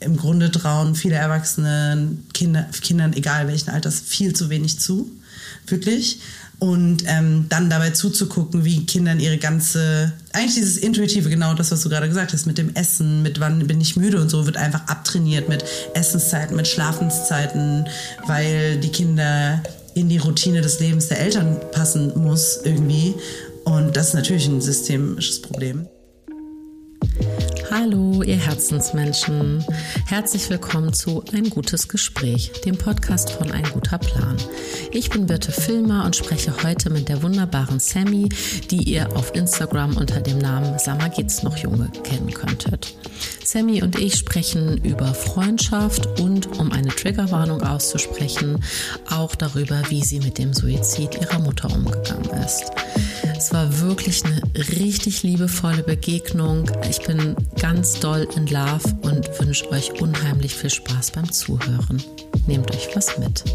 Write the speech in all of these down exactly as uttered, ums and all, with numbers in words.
im Grunde trauen viele Erwachsene Kinder, Kindern, egal welchen Alters, viel zu wenig zu. Wirklich. Und ähm, dann dabei zuzugucken, wie Kindern ihre ganze, eigentlich dieses Intuitive, genau das, was du gerade gesagt hast, mit dem Essen, mit wann bin ich müde und so, wird einfach abtrainiert mit Essenszeiten, mit Schlafenszeiten, weil die Kinder in die Routine des Lebens der Eltern passen muss irgendwie. Und das ist natürlich ein systemisches Problem. Hallo, ihr Herzensmenschen. Herzlich willkommen zu Ein gutes Gespräch, dem Podcast von Ein guter Plan. Ich bin Birte Filmer und spreche heute mit der wunderbaren Sammy, die ihr auf Instagram unter dem Namen Sag mal, geht's noch Junge kennen könntet. Sammy und ich sprechen über Freundschaft und, um eine Triggerwarnung auszusprechen, auch darüber, wie sie mit dem Suizid ihrer Mutter umgegangen ist. Es war wirklich eine richtig liebevolle Begegnung. Ich bin ganz doll in Love und wünsche euch unheimlich viel Spaß beim Zuhören. Nehmt euch was mit.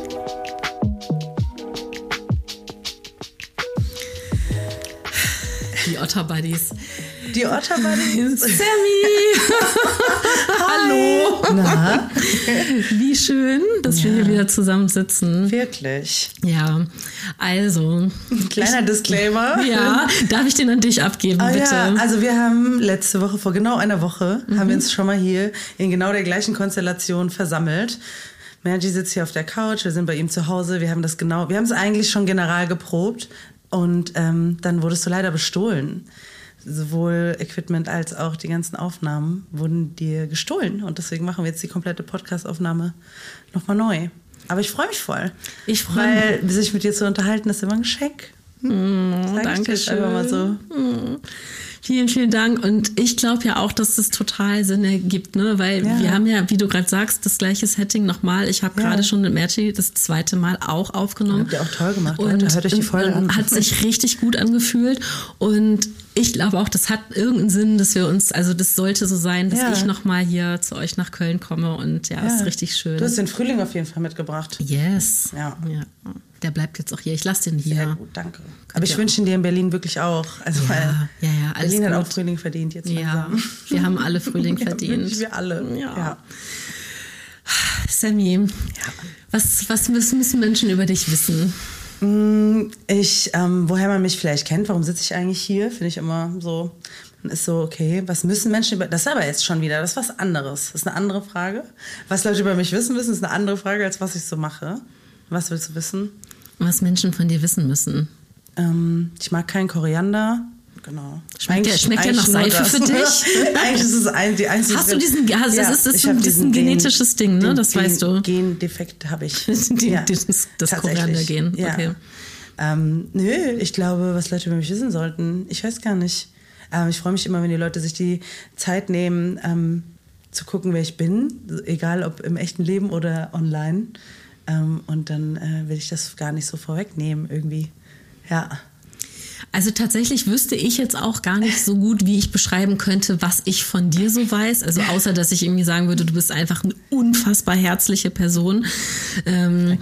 Die Otterbuddies. Die Otterbuddies. Sammy! Hallo! Na? Wie schön, dass ja. wir hier wieder zusammensitzen. Wirklich. Ja, also. Kleiner ich, Disclaimer. Ja, darf ich den an dich abgeben, ah, bitte? Ja, also wir haben letzte Woche, vor genau einer Woche, mhm. haben wir uns schon mal hier in genau der gleichen Konstellation versammelt. Mergy sitzt hier auf der Couch, wir sind bei ihm zu Hause, wir haben das genau, wir haben es eigentlich schon general geprobt und ähm, dann wurdest du leider bestohlen. Sowohl Equipment als auch die ganzen Aufnahmen wurden dir gestohlen. Und deswegen machen wir jetzt die komplette Podcast-Aufnahme nochmal neu. Aber ich freue mich voll. Ich freue mich. Weil sich mit dir zu unterhalten, ist immer ein Geschenk. Hm? Mm, danke schön. Einfach mal so. Mm. Vielen, vielen Dank. Und ich glaube ja auch, dass das total Sinn ergibt, ne? Weil ja. wir haben ja, wie du gerade sagst, das gleiche Setting nochmal. Ich habe ja. gerade schon mit Merchi das zweite Mal auch aufgenommen. Habt ihr auch toll gemacht, und Leute. Hört euch die Folge an. Hat sich richtig gut angefühlt. Und ich glaube auch, das hat irgendeinen Sinn, dass wir uns, also das sollte so sein, dass ja. ich nochmal hier zu euch nach Köln komme. Und ja, ja, ist richtig schön. Du hast den Frühling auf jeden Fall mitgebracht. Yes. Ja. ja. Der bleibt jetzt auch hier. Ich lasse den hier. Sehr gut, danke. Aber ich wünsche ihn dir in Berlin wirklich auch. Also ja, weil ja, ja, alles Berlin gut. hat auch Frühling verdient jetzt. Ja, wir haben alle Frühling verdient. Ja, wir alle. Ja. ja. Sammy, ja. was, was müssen Menschen über dich wissen? Ich, ähm, woher man mich vielleicht kennt, warum sitze ich eigentlich hier, finde ich immer so, dann ist so, okay, was müssen Menschen über, das ist aber jetzt schon wieder, das ist was anderes, das ist eine andere Frage. Was Leute über mich wissen müssen, ist eine andere Frage, als was ich so mache. Was willst du wissen? Was Menschen von dir wissen müssen? Ähm, ich mag keinen Koriander. Genau. Schmeckt der, schmeckt der nach Seife für dich? Eigentlich ist es ein, die einzige... Hast du diesen... Also ja, das ist, das ein, das ist ein genetisches Gen, Ding, ne? Das Gen, weißt du. Gendefekt habe ich. Die, ja, das das Koriander-Gen. Ja. Okay. Ähm, nö, ich glaube, was Leute über mich wissen sollten, ich weiß gar nicht. Ähm, ich freue mich immer, wenn die Leute sich die Zeit nehmen, ähm, zu gucken, wer ich bin. Egal, ob im echten Leben oder online. Ähm, und dann äh, will ich das gar nicht so vorwegnehmen irgendwie. Ja. Also tatsächlich wüsste ich jetzt auch gar nicht so gut, wie ich beschreiben könnte, was ich von dir so weiß. Also außer, dass ich irgendwie sagen würde, du bist einfach eine unfassbar herzliche Person. Ähm,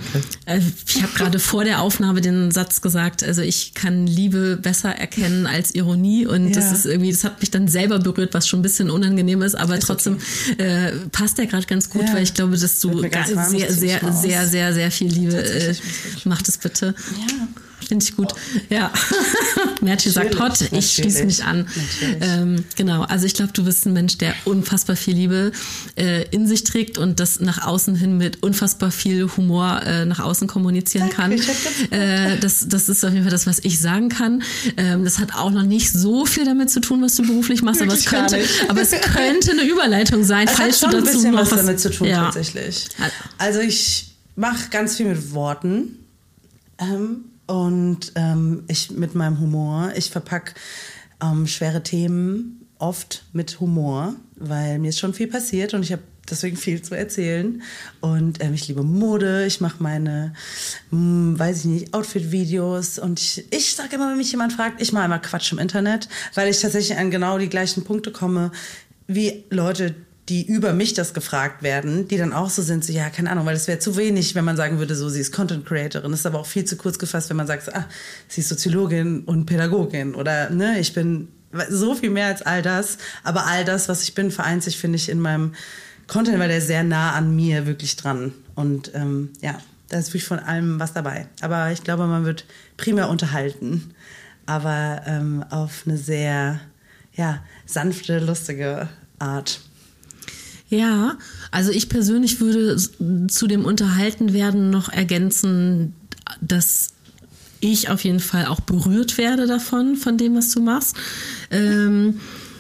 ich habe gerade vor der Aufnahme den Satz gesagt, also ich kann Liebe besser erkennen als Ironie. Und ja. das ist irgendwie, das hat mich dann selber berührt, was schon ein bisschen unangenehm ist. Aber ist trotzdem okay. äh, passt der gerade ganz gut, ja. weil ich glaube, dass du sehr, sehr, sehr, sehr, sehr, sehr viel Liebe äh, mach das bitte. Ja. Finde ich gut. Ja. Merchi sagt hot, ich schließe mich an. Ähm, genau, also ich glaube, du bist ein Mensch, der unfassbar viel Liebe äh, in sich trägt und das nach außen hin mit unfassbar viel Humor äh, nach außen kommunizieren kann. Äh, das, das ist auf jeden Fall das, was ich sagen kann. Ähm, das hat auch noch nicht so viel damit zu tun, was du beruflich machst, aber es, könnte, aber es könnte eine Überleitung sein, es falls hat schon du dazu ein bisschen noch was was damit zu tun, ja. tatsächlich. Also ich mache ganz viel mit Worten. Ähm, Und ähm, ich mit meinem Humor, ich verpacke ähm, schwere Themen oft mit Humor, weil mir ist schon viel passiert und ich habe deswegen viel zu erzählen. Und ähm, ich liebe Mode, ich mache meine, mh, weiß ich nicht, Outfit-Videos und ich, ich sage immer, wenn mich jemand fragt, ich mache immer Quatsch im Internet, weil ich tatsächlich an genau die gleichen Punkte komme, wie Leute, die über mich das gefragt werden, die dann auch so sind, so ja, keine Ahnung, weil es wäre zu wenig, wenn man sagen würde, so, sie ist Content Creatorin. Das ist aber auch viel zu kurz gefasst, wenn man sagt, so, ah, sie ist Soziologin und Pädagogin oder, ne, ich bin so viel mehr als all das, aber all das, was ich bin, vereint sich, finde ich, in meinem Content, weil der ist sehr nah an mir wirklich dran. Und ähm, ja, da ist wirklich von allem was dabei. Aber ich glaube, man wird primär unterhalten. Aber ähm, auf eine sehr ja, sanfte, lustige Art. Ja, also ich persönlich würde zu dem Unterhaltenwerden noch ergänzen, dass ich auf jeden Fall auch berührt werde davon, von dem, was du machst. Ähm,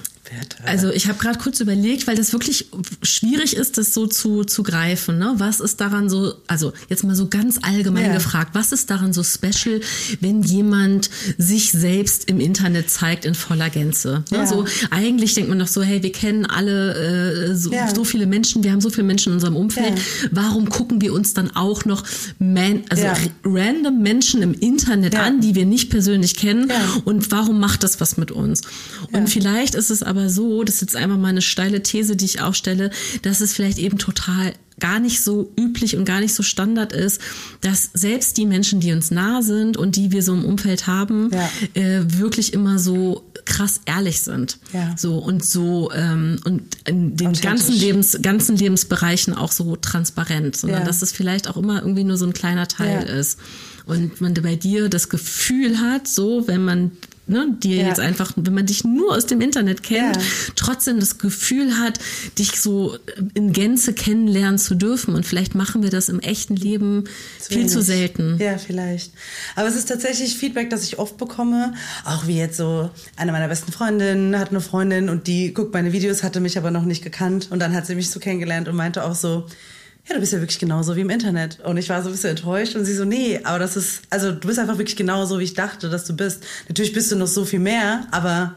Also ich habe gerade kurz überlegt, weil das wirklich schwierig ist, das so zu, zu greifen. Ne? Was ist daran so, also jetzt mal so ganz allgemein yeah. gefragt, was ist daran so special, wenn jemand sich selbst im Internet zeigt in voller Gänze? Ne? Yeah. So, eigentlich denkt man doch so, hey, wir kennen alle äh, so, yeah. so viele Menschen, wir haben so viele Menschen in unserem Umfeld. Yeah. Warum gucken wir uns dann auch noch man, also yeah. random Menschen im Internet yeah. an, die wir nicht persönlich kennen? Yeah. Und warum macht das was mit uns? Und yeah. vielleicht ist es aber so, das ist jetzt einfach mal eine steile These, die ich aufstelle, dass es vielleicht eben total gar nicht so üblich und gar nicht so Standard ist, dass selbst die Menschen, die uns nah sind und die wir so im Umfeld haben, ja. äh, wirklich immer so krass ehrlich sind. Ja. So und so ähm, und in den ganzen Lebens, ganzen Lebensbereichen auch so transparent, sondern ja. dass es vielleicht auch immer irgendwie nur so ein kleiner Teil ja. ist. Und man bei dir das Gefühl hat, so wenn man Ne, dir ja. jetzt einfach, wenn man dich nur aus dem Internet kennt, ja. trotzdem das Gefühl hat, dich so in Gänze kennenlernen zu dürfen. Und vielleicht machen wir das im echten Leben zu viel wenig. Zu selten. Ja, vielleicht. Aber es ist tatsächlich Feedback, das ich oft bekomme. Auch wie jetzt so, eine meiner besten Freundinnen hat eine Freundin und die guckt meine Videos, hatte mich aber noch nicht gekannt. Und dann hat sie mich so kennengelernt und meinte auch so, ja, du bist ja wirklich genauso wie im Internet. Und ich war so ein bisschen enttäuscht und sie so, nee, aber das ist, also du bist einfach wirklich genauso, wie ich dachte, dass du bist. Natürlich bist du noch so viel mehr, aber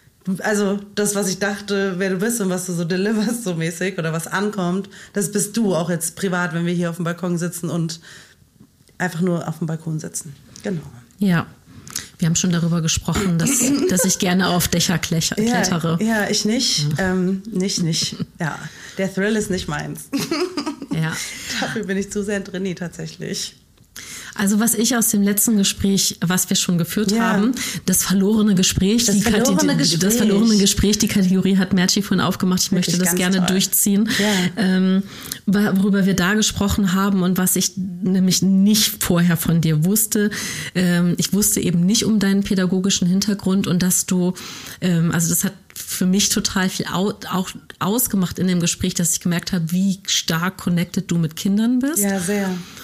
also das, was ich dachte, wer du bist und was du so deliverst so mäßig oder was ankommt, das bist du auch jetzt privat, wenn wir hier auf dem Balkon sitzen und einfach nur auf dem Balkon sitzen. Genau. Ja. Wir haben schon darüber gesprochen, dass, dass ich gerne auf Dächer klettere. Ja, ja ich nicht. Ja. Ähm, nicht, nicht. Ja, der Thrill ist nicht meins. Ja. Dafür bin ich zu sehr drin, tatsächlich. Also was ich aus dem letzten Gespräch, was wir schon geführt ja. haben, das verlorene Gespräch, das, die verlorene Kate- Gespräch. das verlorene Gespräch, die Kategorie hat Merci vorhin aufgemacht. Ich Wirklich möchte das gerne toll. durchziehen, ja. ähm, worüber wir da gesprochen haben und was ich nämlich nicht vorher von dir wusste. Ähm, ich wusste eben nicht um deinen pädagogischen Hintergrund und dass du, ähm, also das hat für mich total viel au- auch ausgemacht in dem Gespräch, dass ich gemerkt habe, wie stark connected du mit Kindern bist. Ja, sehr.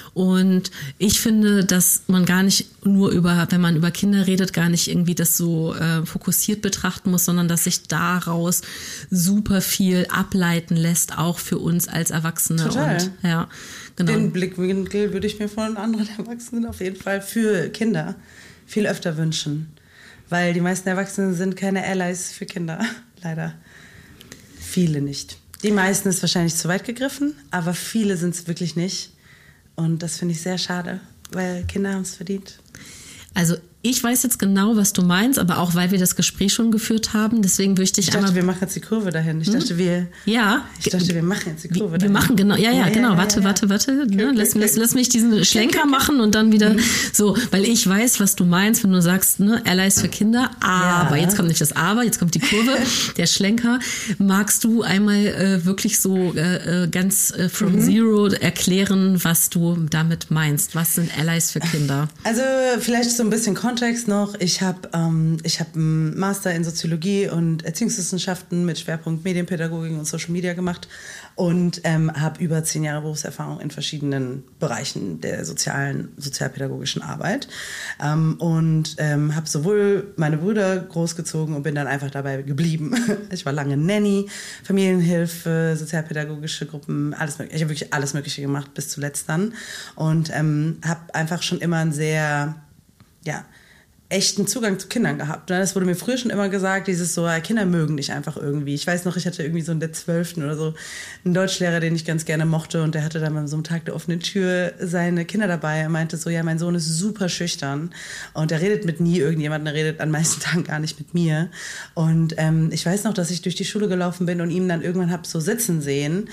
Und ich finde, dass man gar nicht nur über, wenn man über Kinder redet, gar nicht irgendwie das so äh, fokussiert betrachten muss, sondern dass sich daraus super viel ableiten lässt, auch für uns als Erwachsene. Total. Und, ja, genau. Den Blickwinkel würde ich mir von anderen Erwachsenen auf jeden Fall für Kinder viel öfter wünschen. Weil die meisten Erwachsenen sind keine Allies für Kinder, leider. Viele nicht. Die meisten ist wahrscheinlich zu weit gegriffen, aber viele sind es wirklich nicht. Und das finde ich sehr schade, weil Kinder haben es verdient. Also ich weiß jetzt genau, was du meinst, aber auch, weil wir das Gespräch schon geführt haben, deswegen würde ich dich Ich dachte, einmal... wir machen jetzt die Kurve dahin. Ich dachte, wir... Ja. Ich dachte, wir machen jetzt die Kurve wir dahin. Wir machen, genau, ja, ja, ja genau. Ja, warte, ja, ja. warte, warte, Okay, ne? okay, lass, okay. lass, lass mich diesen Schlenker okay, okay. machen und dann wieder mhm. so, weil ich weiß, was du meinst, wenn du sagst, ne, Allies für Kinder, aber, ja. jetzt kommt nicht das Aber, jetzt kommt die Kurve, der Schlenker. Magst du einmal äh, wirklich so äh, ganz äh, from mhm. zero erklären, was du damit meinst? Was sind Allies für Kinder? Also vielleicht so ein bisschen Kontext noch. Ich habe ähm, ich hab einen Master in Soziologie und Erziehungswissenschaften mit Schwerpunkt Medienpädagogik und Social Media gemacht und ähm, habe über zehn Jahre Berufserfahrung in verschiedenen Bereichen der sozialen, sozialpädagogischen Arbeit ähm, und ähm, habe sowohl meine Brüder großgezogen und bin dann einfach dabei geblieben. Ich war lange Nanny, Familienhilfe, sozialpädagogische Gruppen, alles mögliche. Ich habe wirklich alles Mögliche gemacht bis zuletzt dann und ähm, habe einfach schon immer ein sehr, ja, echten Zugang zu Kindern gehabt. Das wurde mir früher schon immer gesagt, dieses so, Kinder mögen dich einfach irgendwie. Ich weiß noch, ich hatte irgendwie so in der zwölften oder so einen Deutschlehrer, den ich ganz gerne mochte und der hatte dann bei so einem Tag der offenen Tür seine Kinder dabei. Er meinte so, ja, mein Sohn ist super schüchtern und er redet mit nie irgendjemandem, er redet an meisten Tagen gar nicht mit mir. Und ähm, ich weiß noch, dass ich durch die Schule gelaufen bin und ihn dann irgendwann hab so sitzen sehen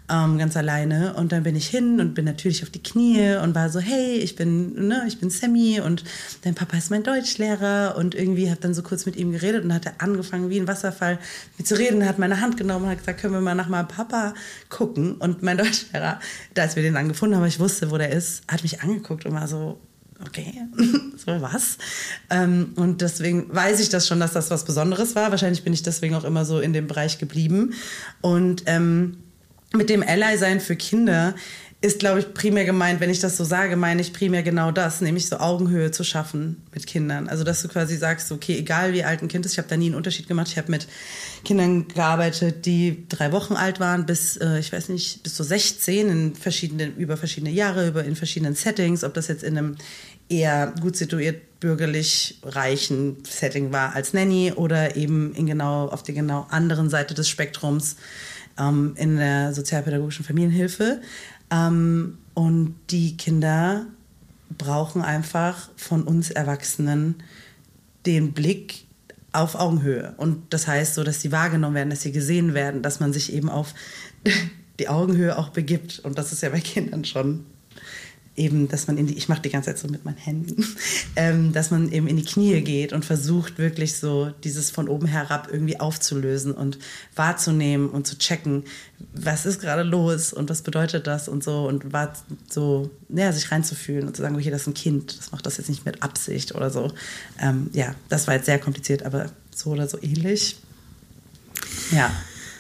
ähm, ganz alleine. Und dann bin ich hin und bin natürlich auf die Knie und war so, hey, ich bin, ne, ich bin Sammy und dein Papa ist mein Deutschlehrer. Und irgendwie habe dann so kurz mit ihm geredet und hat er angefangen, wie ein Wasserfall mit zu reden, hat meine Hand genommen und hat gesagt, können wir mal nach meinem Papa gucken. Und mein Deutschlehrer, als wir den dann gefunden haben, ich wusste, wo der ist, hat mich angeguckt und war so, okay, so was. Ähm, und deswegen weiß ich das schon, dass das was Besonderes war. Wahrscheinlich bin ich deswegen auch immer so in dem Bereich geblieben. Und ähm, mit dem Ally-Sein für Kinder ist, glaube ich, primär gemeint, wenn ich das so sage, meine ich primär genau das, nämlich so Augenhöhe zu schaffen mit Kindern. Also, dass du quasi sagst, okay, egal wie alt ein Kind ist, ich habe da nie einen Unterschied gemacht. Ich habe mit Kindern gearbeitet, die drei Wochen alt waren, bis, äh, ich weiß nicht, bis so sechzehn, in verschiedenen, über verschiedene Jahre, über in verschiedenen Settings, ob das jetzt in einem eher gut situiert, bürgerlich reichen Setting war als Nanny oder eben in genau, auf der genau anderen Seite des Spektrums ähm, in der sozialpädagogischen Familienhilfe. Ähm, und die Kinder brauchen einfach von uns Erwachsenen den Blick auf Augenhöhe. Und das heißt so, dass sie wahrgenommen werden, dass sie gesehen werden, dass man sich eben auf die Augenhöhe auch begibt. Und das ist ja bei Kindern schon eben, dass man in die, ich mache die ganze Zeit so mit meinen Händen, ähm, dass man eben in die Knie geht und versucht wirklich so dieses von oben herab irgendwie aufzulösen und wahrzunehmen und zu checken, was ist gerade los und was bedeutet das und so und war so, ja, sich reinzufühlen und zu sagen, okay, das ist ein Kind, das macht das jetzt nicht mit Absicht oder so. Ähm, ja, das war jetzt sehr kompliziert, aber so oder so ähnlich. Ja.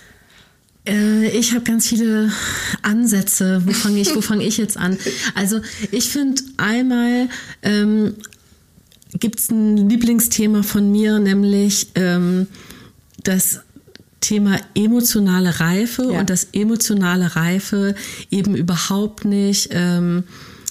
Ich habe ganz viele Ansätze. Wo fange ich, wo fange ich jetzt an? Also ich finde einmal ähm, gibt es ein Lieblingsthema von mir, nämlich ähm, das Thema emotionale Reife ja. und dass emotionale Reife eben überhaupt nicht ähm,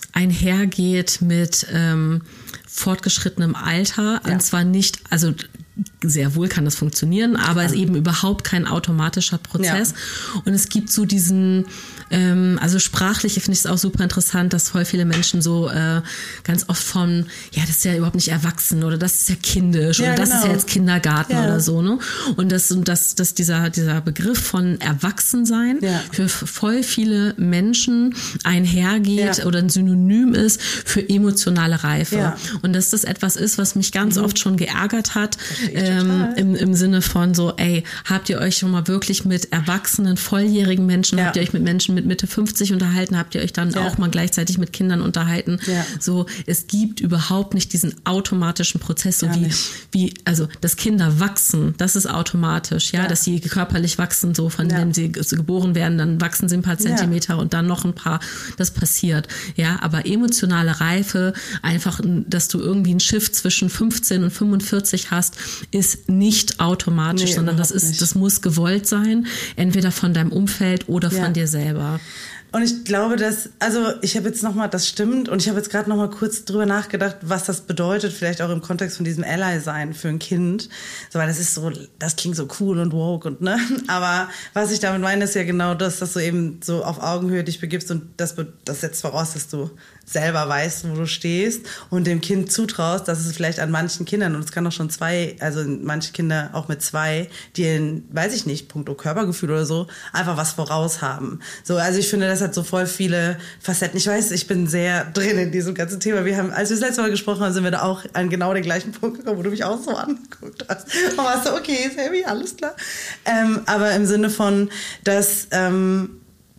einhergeht mit ähm, fortgeschrittenem Alter. Ja. Und zwar nicht, also sehr wohl kann das funktionieren, aber es ist eben überhaupt kein automatischer Prozess. Ja. Und es gibt so diesen, ähm, also sprachlich finde ich es auch super interessant, dass voll viele Menschen so äh, ganz oft von, ja, das ist ja überhaupt nicht erwachsen oder das ist ja kindisch ja, oder das genau. ist ja jetzt Kindergarten ja. oder so, ne? Und dass das, das dieser, dieser Begriff von Erwachsensein ja. für voll viele Menschen einhergeht ja. oder ein Synonym ist für emotionale Reife. Ja. Und dass das etwas ist, was mich ganz mhm. oft schon geärgert hat, Ähm, im, im Sinne von so, ey, habt ihr euch schon mal wirklich mit erwachsenen, volljährigen Menschen, ja. habt ihr euch mit Menschen mit Mitte fünfzig unterhalten, habt ihr euch dann ja. auch mal gleichzeitig mit Kindern unterhalten? Ja. So, es gibt überhaupt nicht diesen automatischen Prozess, so wie, wie, also, dass Kinder wachsen, das ist automatisch, ja, ja. dass sie körperlich wachsen, so von, ja. wenn sie geboren werden, dann wachsen sie ein paar Zentimeter ja. und dann noch ein paar, das passiert, ja, aber emotionale Reife, einfach, dass du irgendwie ein Shift zwischen fünfzehn und fünfundvierzig hast, ist nicht automatisch, nee, sondern das ist, nicht. das muss gewollt sein, entweder von deinem Umfeld oder ja. von dir selber. Und ich glaube, dass, also ich habe jetzt nochmal, das stimmt, und ich habe jetzt gerade nochmal kurz drüber nachgedacht, was das bedeutet, vielleicht auch im Kontext von diesem Ally-Sein für ein Kind. So, weil das ist so, das klingt so cool und woke und ne, aber was ich damit meine, ist ja genau das, dass du eben so auf Augenhöhe dich begibst und das, das setzt voraus, dass du selber weißt, wo du stehst und dem Kind zutraust, dass es vielleicht an manchen Kindern, und es kann auch schon zwei, also manche Kinder auch mit zwei, die in, weiß ich nicht, puncto Körpergefühl oder so, einfach was voraus haben. So, also ich finde, das hat so voll viele Facetten. Ich weiß, ich bin sehr drin in diesem ganzen Thema. Wir haben, als wir das letzte Mal gesprochen haben, sind wir da auch an genau den gleichen Punkt gekommen, wo du mich auch so angeguckt hast. Und warst so, okay, Sammy, alles klar. Ähm, aber im Sinne von, dass ähm,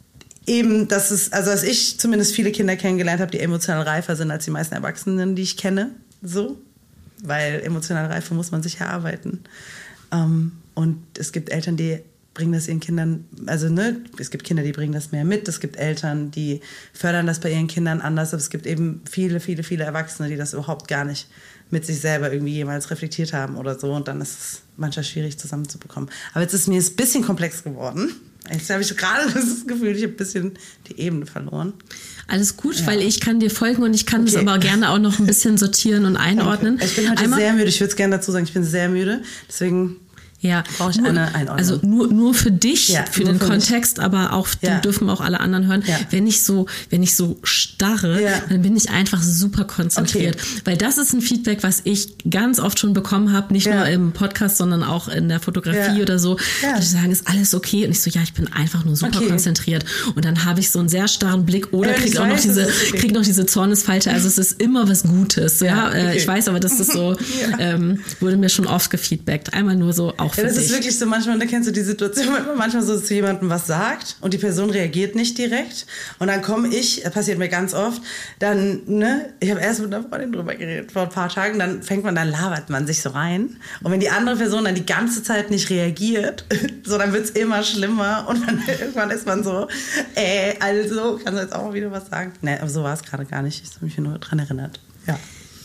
eben, dass es, also dass ich zumindest viele Kinder kennengelernt habe, die emotional reifer sind als die meisten Erwachsenen, die ich kenne. So. Weil emotionale Reife muss man sich erarbeiten. Ähm, und es gibt Eltern, die bringen das ihren Kindern, also ne, es gibt Kinder, die bringen das mehr mit, es gibt Eltern, die fördern das bei ihren Kindern anders, aber es gibt eben viele, viele, viele Erwachsene, die das überhaupt gar nicht mit sich selber irgendwie jemals reflektiert haben oder so, und dann ist es manchmal schwierig zusammenzubekommen. Aber jetzt ist mir ein bisschen komplex geworden. Jetzt habe ich gerade das Gefühl, ich habe ein bisschen die Ebene verloren. Alles gut, ja. Weil ich kann dir folgen und ich kann okay. das aber gerne auch noch ein bisschen sortieren und einordnen. Okay. Ich bin heute Einmal, sehr müde, ich würde es gerne dazu sagen, ich bin sehr müde, deswegen... Ja, brauche ich nur, eine Einordnung. Also nur, nur für dich, ja, für den für Kontext, mich. Aber auch ja. den dürfen auch alle anderen hören. Ja. Wenn ich so, wenn ich so starre, ja. dann bin ich einfach super konzentriert. Okay. Weil das ist ein Feedback, was ich ganz oft schon bekommen habe, nicht ja. nur im Podcast, sondern auch in der Fotografie ja. oder so. Ja. Die sagen, ist alles okay? Und ich so, ja, ich bin einfach nur super okay. konzentriert. Und dann habe ich so einen sehr starren Blick oder ja, krieg auch noch diese, okay. krieg noch diese Zornesfalte. Also es ist immer was Gutes. Ja, ja? Okay. Ich weiß aber, dass das so, ja. ähm, wurde mir schon oft gefeedbackt. Einmal nur so auch für ja, das dich. Ist wirklich so, manchmal, da kennst du die Situation, wenn man manchmal so zu jemandem was sagt und die Person reagiert nicht direkt und dann komme ich, das passiert mir ganz oft, dann, ne, ich habe erst mit einer Freundin drüber geredet vor ein paar Tagen, dann fängt man, dann labert man sich so rein und wenn die andere Person dann die ganze Zeit nicht reagiert, so, dann wird's immer schlimmer und dann irgendwann ist man so, äh, also, kannst du jetzt auch mal wieder was sagen? Ne, aber so war es gerade gar nicht, ich habe mich nur dran erinnert, ja.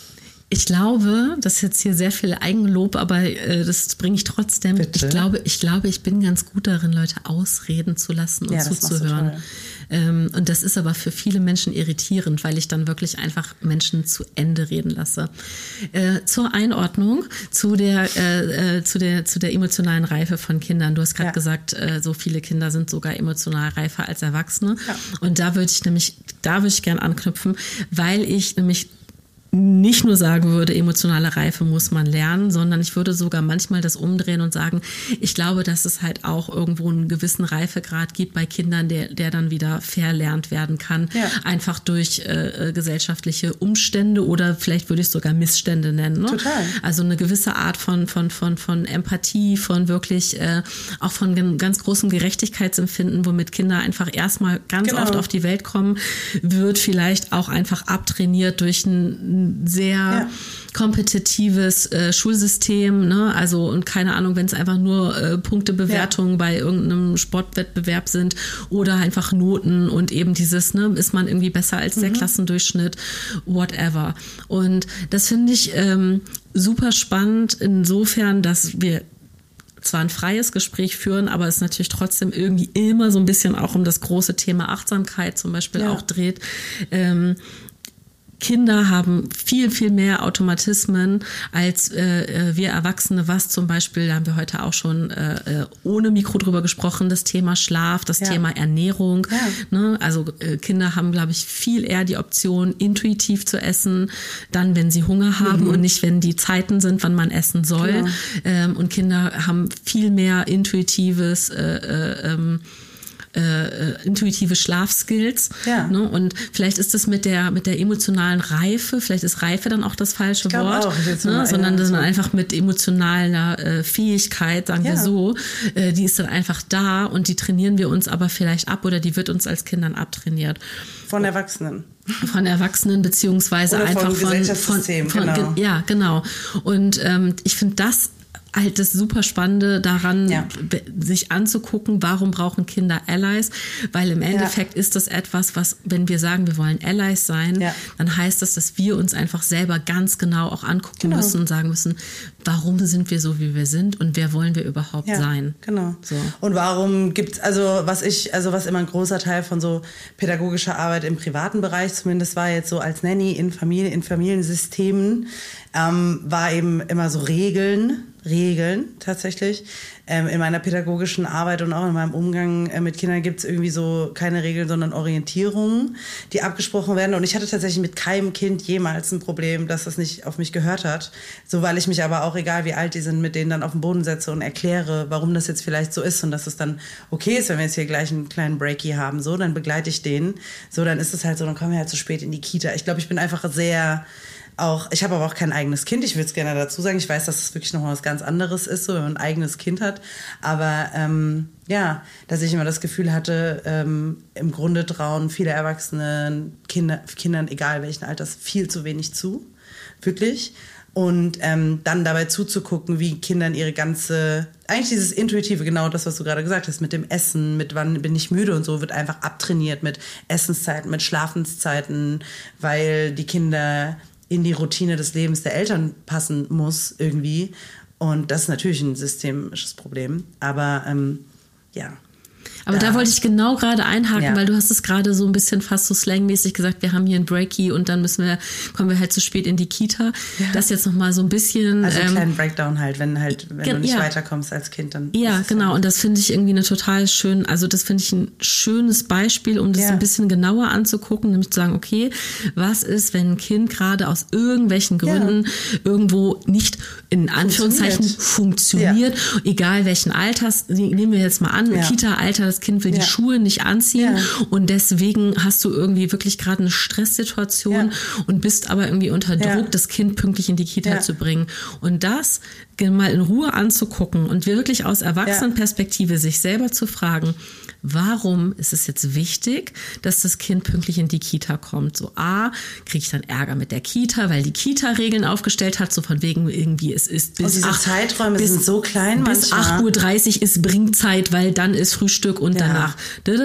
Ich glaube, das ist jetzt hier sehr viel Eigenlob, aber äh, das bringe ich trotzdem. Bitte? Ich glaube, ich glaube, ich bin ganz gut darin, Leute ausreden zu lassen und ja, zuzuhören. Ähm, und das ist aber für viele Menschen irritierend, weil ich dann wirklich einfach Menschen zu Ende reden lasse. Äh, zur Einordnung, zu der, äh, äh, zu der, zu der emotionalen Reife von Kindern. Du hast gerade ja. gesagt, äh, so viele Kinder sind sogar emotional reifer als Erwachsene. Ja. Und da würde ich nämlich, da würde ich gern anknüpfen, weil ich nämlich nicht nur sagen würde, emotionale Reife muss man lernen, sondern ich würde sogar manchmal das umdrehen und sagen, ich glaube, dass es halt auch irgendwo einen gewissen Reifegrad gibt bei Kindern, der, der dann wieder verlernt werden kann, ja. einfach durch äh, gesellschaftliche Umstände oder vielleicht würde ich es sogar Missstände nennen. Ne? Total. Also eine gewisse Art von, von, von, von Empathie, von wirklich äh, auch von ganz großem Gerechtigkeitsempfinden, womit Kinder einfach erstmal ganz genau. oft auf die Welt kommen, wird vielleicht auch einfach abtrainiert durch ein sehr ja. kompetitives äh, Schulsystem, ne? Also und keine Ahnung, wenn es einfach nur äh, Punktebewertungen ja. bei irgendeinem Sportwettbewerb sind oder einfach Noten und eben dieses, ne, ist man irgendwie besser als der mhm. Klassendurchschnitt, whatever. Und das finde ich ähm, super spannend insofern, dass wir zwar ein freies Gespräch führen, aber es natürlich trotzdem irgendwie immer so ein bisschen auch um das große Thema Achtsamkeit zum Beispiel ja. auch dreht. Ähm, Kinder haben viel, viel mehr Automatismen als äh, wir Erwachsene, was zum Beispiel, da haben wir heute auch schon äh, ohne Mikro drüber gesprochen, das Thema Schlaf, das ja. Thema Ernährung. Ja. Ne? Also äh, Kinder haben, glaube ich, viel eher die Option, intuitiv zu essen, dann, wenn sie Hunger haben mhm. und nicht, wenn die Zeiten sind, wann man essen soll. Genau. Ähm, und Kinder haben viel mehr intuitives äh, äh, ähm, Äh, intuitive Schlafskills. Ja. Ne? Und vielleicht ist das mit der mit der emotionalen Reife, vielleicht ist Reife dann auch das falsche ich Wort, auch, jetzt ne? mal, sondern ja, dass man so. einfach mit emotionaler äh, Fähigkeit, sagen ja. wir so, äh, die ist dann einfach da und die trainieren wir uns aber vielleicht ab oder die wird uns als Kindern abtrainiert. Von Erwachsenen. Von Erwachsenen beziehungsweise oder einfach vom von, von, von genau. ge- ja genau. Und ähm, ich finde das halt das super Spannende daran, ja. b- sich anzugucken, warum brauchen Kinder Allies, weil im Endeffekt ja. ist das etwas, was, wenn wir sagen, wir wollen Allies sein, ja. dann heißt das, dass wir uns einfach selber ganz genau auch angucken genau. müssen und sagen müssen, warum sind wir so, wie wir sind und wer wollen wir überhaupt ja, sein? Genau. So. Und warum gibt's, also was ich, also was immer ein großer Teil von so pädagogischer Arbeit im privaten Bereich zumindest war jetzt so als Nanny in Familie, in Familiensystemen, ähm, war eben immer so Regeln, Regeln tatsächlich. Ähm, in meiner pädagogischen Arbeit und auch in meinem Umgang äh, mit Kindern gibt es irgendwie so keine Regeln, sondern Orientierungen, die abgesprochen werden. Und ich hatte tatsächlich mit keinem Kind jemals ein Problem, dass das nicht auf mich gehört hat. So, weil ich mich aber auch, egal wie alt die sind, mit denen dann auf den Boden setze und erkläre, warum das jetzt vielleicht so ist und dass es dann okay ist, wenn wir jetzt hier gleich einen kleinen Breaky haben. So, dann begleite ich den. So, dann ist es halt so, dann kommen wir halt zu spät in die Kita. Ich glaube, ich bin einfach sehr... Auch, ich habe aber auch kein eigenes Kind. Ich würde es gerne dazu sagen. Ich weiß, dass es wirklich noch mal was ganz anderes ist, so wenn man ein eigenes Kind hat. Aber ähm, ja, dass ich immer das Gefühl hatte, ähm, im Grunde trauen viele Erwachsene Kinder, Kindern, egal welchen Alters, viel zu wenig zu. Wirklich. Und ähm, dann dabei zuzugucken, wie Kindern ihre ganze, eigentlich dieses Intuitive, genau das, was du gerade gesagt hast, mit dem Essen, mit wann bin ich müde und so, wird einfach abtrainiert mit Essenszeiten, mit Schlafenszeiten, weil die Kinder in die Routine des Lebens der Eltern passen muss irgendwie. Und das ist natürlich ein systemisches Problem. Aber ähm, ja. Aber da, da wollte ich genau gerade einhaken, ja. weil du hast es gerade so ein bisschen fast so slangmäßig gesagt, wir haben hier ein Breaky und dann müssen wir, kommen wir halt zu spät in die Kita. Ja. Das jetzt nochmal so ein bisschen... Also einen ähm, kleinen Breakdown halt, wenn halt, wenn ja, du nicht weiterkommst als Kind, dann... Ja, genau. Halt. Und das finde ich irgendwie eine total schön, also das finde ich ein schönes Beispiel, um das ja. ein bisschen genauer anzugucken, nämlich zu sagen, okay, was ist, wenn ein Kind gerade aus irgendwelchen Gründen ja. irgendwo nicht in Anführungszeichen funktioniert, ja. egal welchen Alters, nehmen wir jetzt mal an, ja. Kita-Alter, das Kind will ja. die Schuhe nicht anziehen ja. und deswegen hast du irgendwie wirklich gerade eine Stresssituation ja. und bist aber irgendwie unter Druck, ja. das Kind pünktlich in die Kita ja. zu bringen. Und das mal in Ruhe anzugucken und wirklich aus Erwachsenenperspektive sich selber zu fragen, warum ist es jetzt wichtig, dass das Kind pünktlich in die Kita kommt? So, A, kriege ich dann Ärger mit der Kita, weil die Kita Regeln aufgestellt hat, so von wegen irgendwie, es ist bis, diese acht, Zeiträume bis, sind so klein bis acht Uhr dreißig ist Bringzeit, weil dann ist Frühstück und ja. danach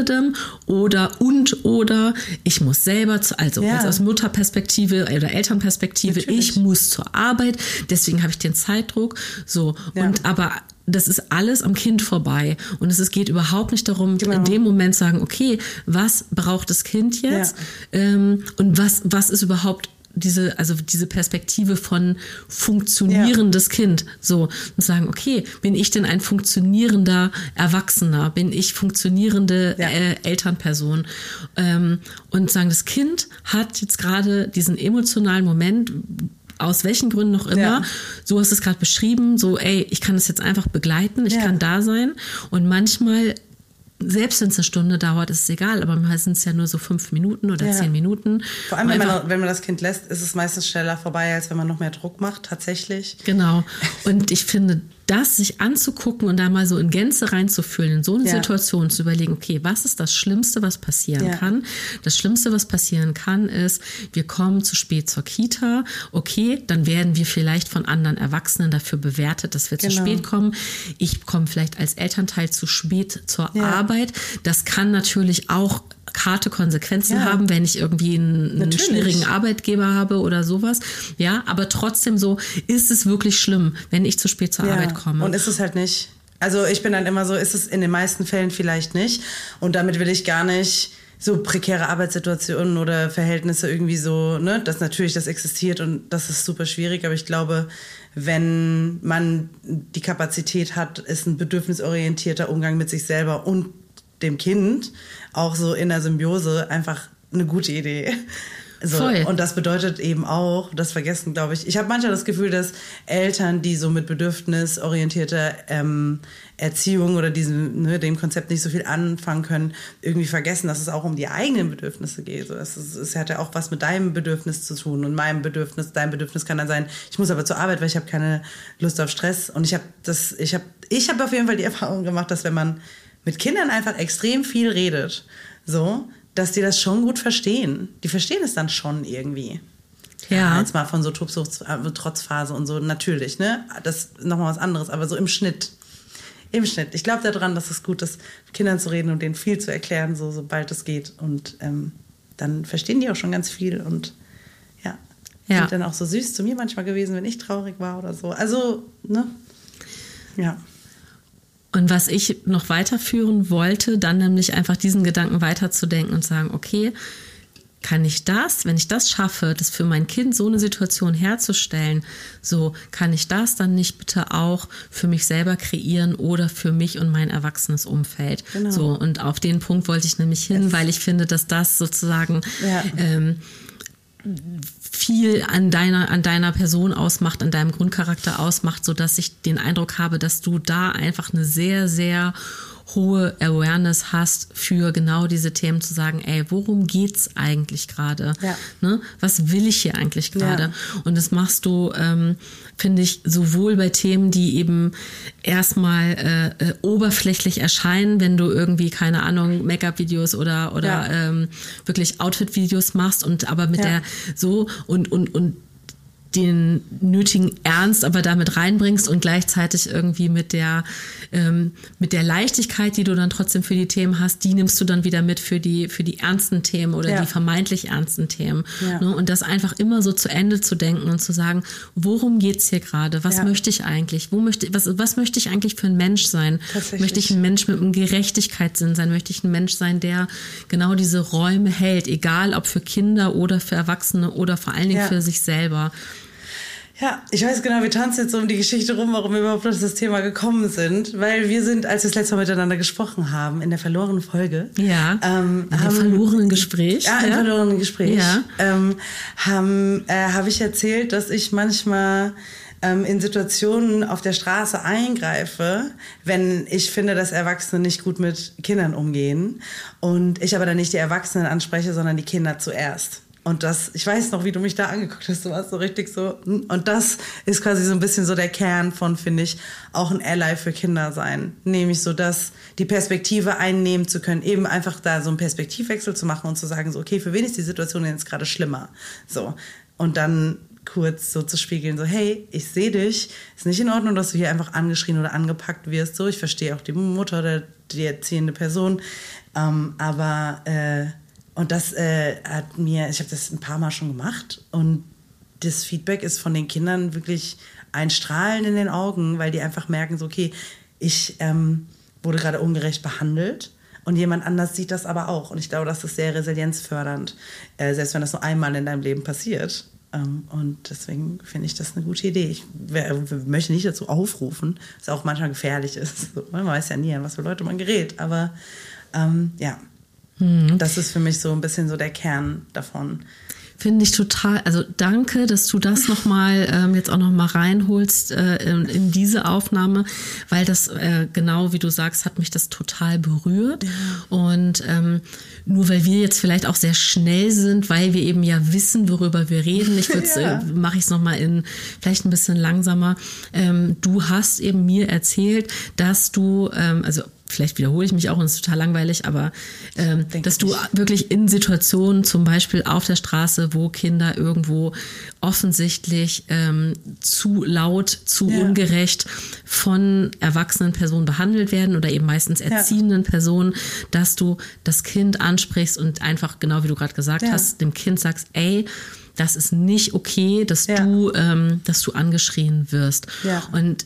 oder und oder ich muss selber, zu, also ja. aus Mutterperspektive oder Elternperspektive, Natürlich. ich muss zur Arbeit, deswegen habe ich den Zeitdruck, so, ja. und aber das ist alles am Kind vorbei. Und es geht überhaupt nicht darum, genau. in dem Moment zu sagen, okay, was braucht das Kind jetzt? Ja. Ähm, und was, was ist überhaupt diese, also diese Perspektive von funktionierendes ja. Kind? So, und sagen, okay, bin ich denn ein funktionierender Erwachsener? Bin ich funktionierende ja. äh, Elternperson? Ähm, und sagen, das Kind hat jetzt gerade diesen emotionalen Moment, aus welchen Gründen noch immer, ja. so hast du es gerade beschrieben, so ey, ich kann das jetzt einfach begleiten, ich ja. kann da sein und manchmal, selbst wenn es eine Stunde dauert, ist es egal, aber meistens ja nur so fünf Minuten oder ja. zehn Minuten. Vor allem, wenn man, wenn man das Kind lässt, ist es meistens schneller vorbei, als wenn man noch mehr Druck macht, tatsächlich. Genau. Und ich finde, das sich anzugucken und da mal so in Gänze reinzufühlen, in so eine ja. Situation zu überlegen, okay, was ist das Schlimmste, was passieren ja. kann? Das Schlimmste, was passieren kann, ist, wir kommen zu spät zur Kita. Okay, dann werden wir vielleicht von anderen Erwachsenen dafür bewertet, dass wir genau. zu spät kommen. Ich komme vielleicht als Elternteil zu spät zur ja. Arbeit. Das kann natürlich auch harte Konsequenzen ja. haben, wenn ich irgendwie einen, einen schwierigen Arbeitgeber habe oder sowas. Ja, aber trotzdem so, ist es wirklich schlimm, wenn ich zu spät zur ja. Arbeit komme? Und ist es halt nicht. Also ich bin dann immer so, ist es in den meisten Fällen vielleicht nicht. Und damit will ich gar nicht so prekäre Arbeitssituationen oder Verhältnisse irgendwie so, ne, das natürlich, das existiert und das ist super schwierig, aber ich glaube, wenn man die Kapazität hat, ist ein bedürfnisorientierter Umgang mit sich selber und dem Kind auch so in der Symbiose einfach eine gute Idee. So, Voll. Und das bedeutet eben auch, das vergessen, glaube ich, ich habe manchmal das Gefühl, dass Eltern, die so mit bedürfnisorientierter ähm, Erziehung oder diesem, ne, dem Konzept nicht so viel anfangen können, irgendwie vergessen, dass es auch um die eigenen Bedürfnisse geht. So, es, ist, es hat ja auch was mit deinem Bedürfnis zu tun und meinem Bedürfnis. Dein Bedürfnis kann dann sein, ich muss aber zur Arbeit, weil ich habe keine Lust auf Stress. Und ich habe das, ich habe, ich habe auf jeden Fall die Erfahrung gemacht, dass wenn man mit Kindern einfach extrem viel redet, so, dass die das schon gut verstehen. Die verstehen es dann schon irgendwie. Ja. ja jetzt mal von so Tobsucht-Trotzphase und so, natürlich, ne? Das ist nochmal was anderes, aber so im Schnitt. Im Schnitt. Ich glaube daran, dass es gut ist, mit Kindern zu reden und denen viel zu erklären, so sobald es geht. Und ähm, dann verstehen die auch schon ganz viel und ja, ja. sind dann auch so süß zu mir manchmal gewesen, wenn ich traurig war oder so. Also, ne? Ja. Und was ich noch weiterführen wollte, dann nämlich einfach diesen Gedanken weiterzudenken und sagen, okay, kann ich das, wenn ich das schaffe, das für mein Kind so eine Situation herzustellen, so kann ich das dann nicht bitte auch für mich selber kreieren oder für mich und mein erwachsenes Umfeld. Genau. So, und auf den Punkt wollte ich nämlich hin, yes. weil ich finde, dass das sozusagen ja. ähm, viel an deiner, an deiner Person ausmacht, an deinem Grundcharakter ausmacht, sodass ich den Eindruck habe, dass du da einfach eine sehr, sehr hohe Awareness hast für genau diese Themen, zu sagen, ey, worum geht's eigentlich gerade? Ja. Ne? Was will ich hier eigentlich gerade? Ja. Und das machst du, ähm, finde ich, sowohl bei Themen, die eben erstmal äh, äh, oberflächlich erscheinen, wenn du irgendwie, keine Ahnung, Make-up-Videos oder oder ja. ähm, wirklich Outfit-Videos machst und aber mit ja. der so und und und den nötigen Ernst aber damit reinbringst und gleichzeitig irgendwie mit der ähm, mit der Leichtigkeit, die du dann trotzdem für die Themen hast, die nimmst du dann wieder mit für die für die ernsten Themen oder ja. die vermeintlich ernsten Themen. Ja. Ne? Und das einfach immer so zu Ende zu denken und zu sagen, worum geht's hier gerade? Was ja. möchte ich eigentlich? Wo möchte was was möchte ich eigentlich für ein Mensch sein? Möchte ich ein Mensch mit einem Gerechtigkeitssinn sein? Möchte ich ein Mensch sein, der genau diese Räume hält, egal ob für Kinder oder für Erwachsene oder vor allen Dingen ja. für sich selber? Ja, ich weiß genau, wir tanzen jetzt so um die Geschichte rum, warum wir überhaupt auf das Thema gekommen sind. Weil wir sind, als wir das letzte Mal miteinander gesprochen haben, in der verlorenen Folge. Ja, ähm, in dem verlorenen Gespräch. Ja, im ja. verlorenen Gespräch. Ja. Ähm, haben, äh, habe ich erzählt, dass ich manchmal ähm, in Situationen auf der Straße eingreife, wenn ich finde, dass Erwachsene nicht gut mit Kindern umgehen. Und ich aber dann nicht die Erwachsenen anspreche, sondern die Kinder zuerst. Und das, ich weiß noch, wie du mich da angeguckt hast, du warst so richtig so. Und das ist quasi so ein bisschen so der Kern von, finde ich, auch ein Ally für Kinder sein. Nämlich so, dass die Perspektive einnehmen zu können, eben einfach da so einen Perspektivwechsel zu machen und zu sagen, so, okay, für wen ist die Situation denn jetzt gerade schlimmer? So. Und dann kurz so zu spiegeln, so, hey, ich sehe dich, ist nicht in Ordnung, dass du hier einfach angeschrien oder angepackt wirst, so, ich verstehe auch die Mutter oder die erziehende Person, ähm, aber, äh, und das äh, hat mir, ich habe das ein paar Mal schon gemacht und das Feedback ist von den Kindern wirklich ein Strahlen in den Augen, weil die einfach merken, so okay, ich ähm, wurde gerade ungerecht behandelt und jemand anders sieht das aber auch. Und ich glaube, das ist sehr resilienzfördernd, äh, selbst wenn das nur einmal in deinem Leben passiert. Ähm, und deswegen finde ich das eine gute Idee. Ich wer, möchte nicht dazu aufrufen, was auch manchmal gefährlich ist. So, man weiß ja nie, an was für Leute man gerät, aber ähm, ja. Das ist für mich so ein bisschen so der Kern davon. Finde ich total, also danke, dass du das nochmal ähm, jetzt auch nochmal reinholst äh, in, in diese Aufnahme, weil das äh, genau wie du sagst, hat mich das total berührt. Ja. Und ähm, nur weil wir jetzt vielleicht auch sehr schnell sind, weil wir eben ja wissen, worüber wir reden, ich würde ja. äh, mache ich es nochmal in vielleicht ein bisschen langsamer. Ähm, du hast eben mir erzählt, dass du, ähm, also vielleicht wiederhole ich mich auch und es ist total langweilig, aber ähm, dass du nicht. wirklich in Situationen, zum Beispiel auf der Straße, wo Kinder irgendwo offensichtlich ähm, zu laut, zu ja. ungerecht von erwachsenen Personen behandelt werden oder eben meistens erziehenden ja. Personen, dass du das Kind ansprichst und einfach, genau wie du gerade gesagt ja. hast, dem Kind sagst, ey, das ist nicht okay, dass ja. du, ähm, dass du angeschrien wirst. Ja. Und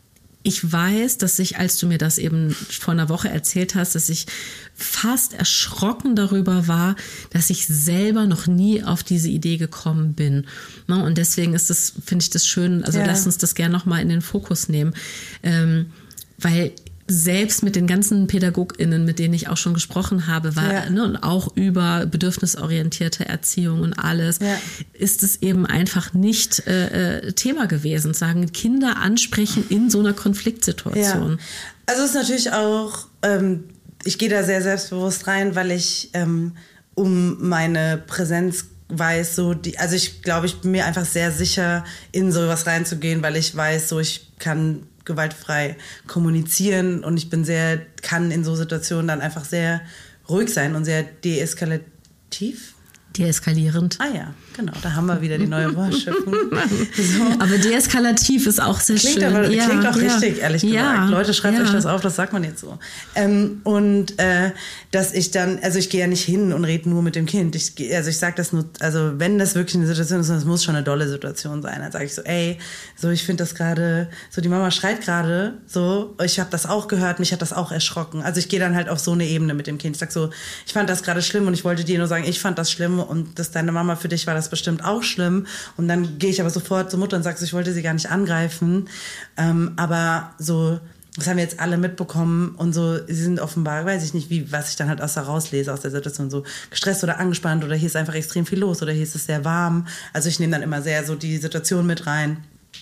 ich weiß, dass ich, als du mir das eben vor einer Woche erzählt hast, dass ich fast erschrocken darüber war, dass ich selber noch nie auf diese Idee gekommen bin. Und deswegen ist das, finde ich das schön, also ja. lass uns das gerne nochmal in den Fokus nehmen. Ähm, weil selbst mit den ganzen PädagogInnen, mit denen ich auch schon gesprochen habe, war, ja. ne, und auch über bedürfnisorientierte Erziehung und alles, ja. ist es eben einfach nicht äh, Thema gewesen, sagen Kinder ansprechen in so einer Konfliktsituation. Ja. Also es ist natürlich auch, ähm, ich gehe da sehr selbstbewusst rein, weil ich ähm, um meine Präsenz weiß, so die, also ich glaube, ich bin mir einfach sehr sicher, in sowas reinzugehen, weil ich weiß, so ich kann gewaltfrei kommunizieren und ich bin sehr, kann in so Situationen dann einfach sehr ruhig sein und sehr deeskalativ. Deeskalierend. Ah ja, genau, da haben wir wieder die neue Wortschöpfung. So. Aber deeskalativ ist auch sehr klingt schön. Aber, ja, klingt auch ja. richtig, ehrlich gesagt. Ja, Leute, schreibt ja. euch das auf, das sagt man jetzt so. Ähm, und äh, dass ich dann, also ich gehe ja nicht hin und rede nur mit dem Kind. Ich, also ich sage das nur, also wenn das wirklich eine Situation ist, das muss schon eine dolle Situation sein, dann sage ich so, ey, so ich finde das gerade, so die Mama schreit gerade, so, ich habe das auch gehört, mich hat das auch erschrocken. Also ich gehe dann halt auf so eine Ebene mit dem Kind. Ich sage so, ich fand das gerade schlimm und ich wollte dir nur sagen, ich fand das schlimm und dass deine Mama, für dich war das bestimmt auch schlimm. Und dann gehe ich aber sofort zur Mutter und sage, ich wollte sie gar nicht angreifen. Ähm, aber so, das haben wir jetzt alle mitbekommen und so, sie sind offenbar, weiß ich nicht, wie, was ich dann halt aus da rauslese aus der Situation, so gestresst oder angespannt oder hier ist einfach extrem viel los oder hier ist es sehr warm. Also ich nehme dann immer sehr so die Situation mit rein.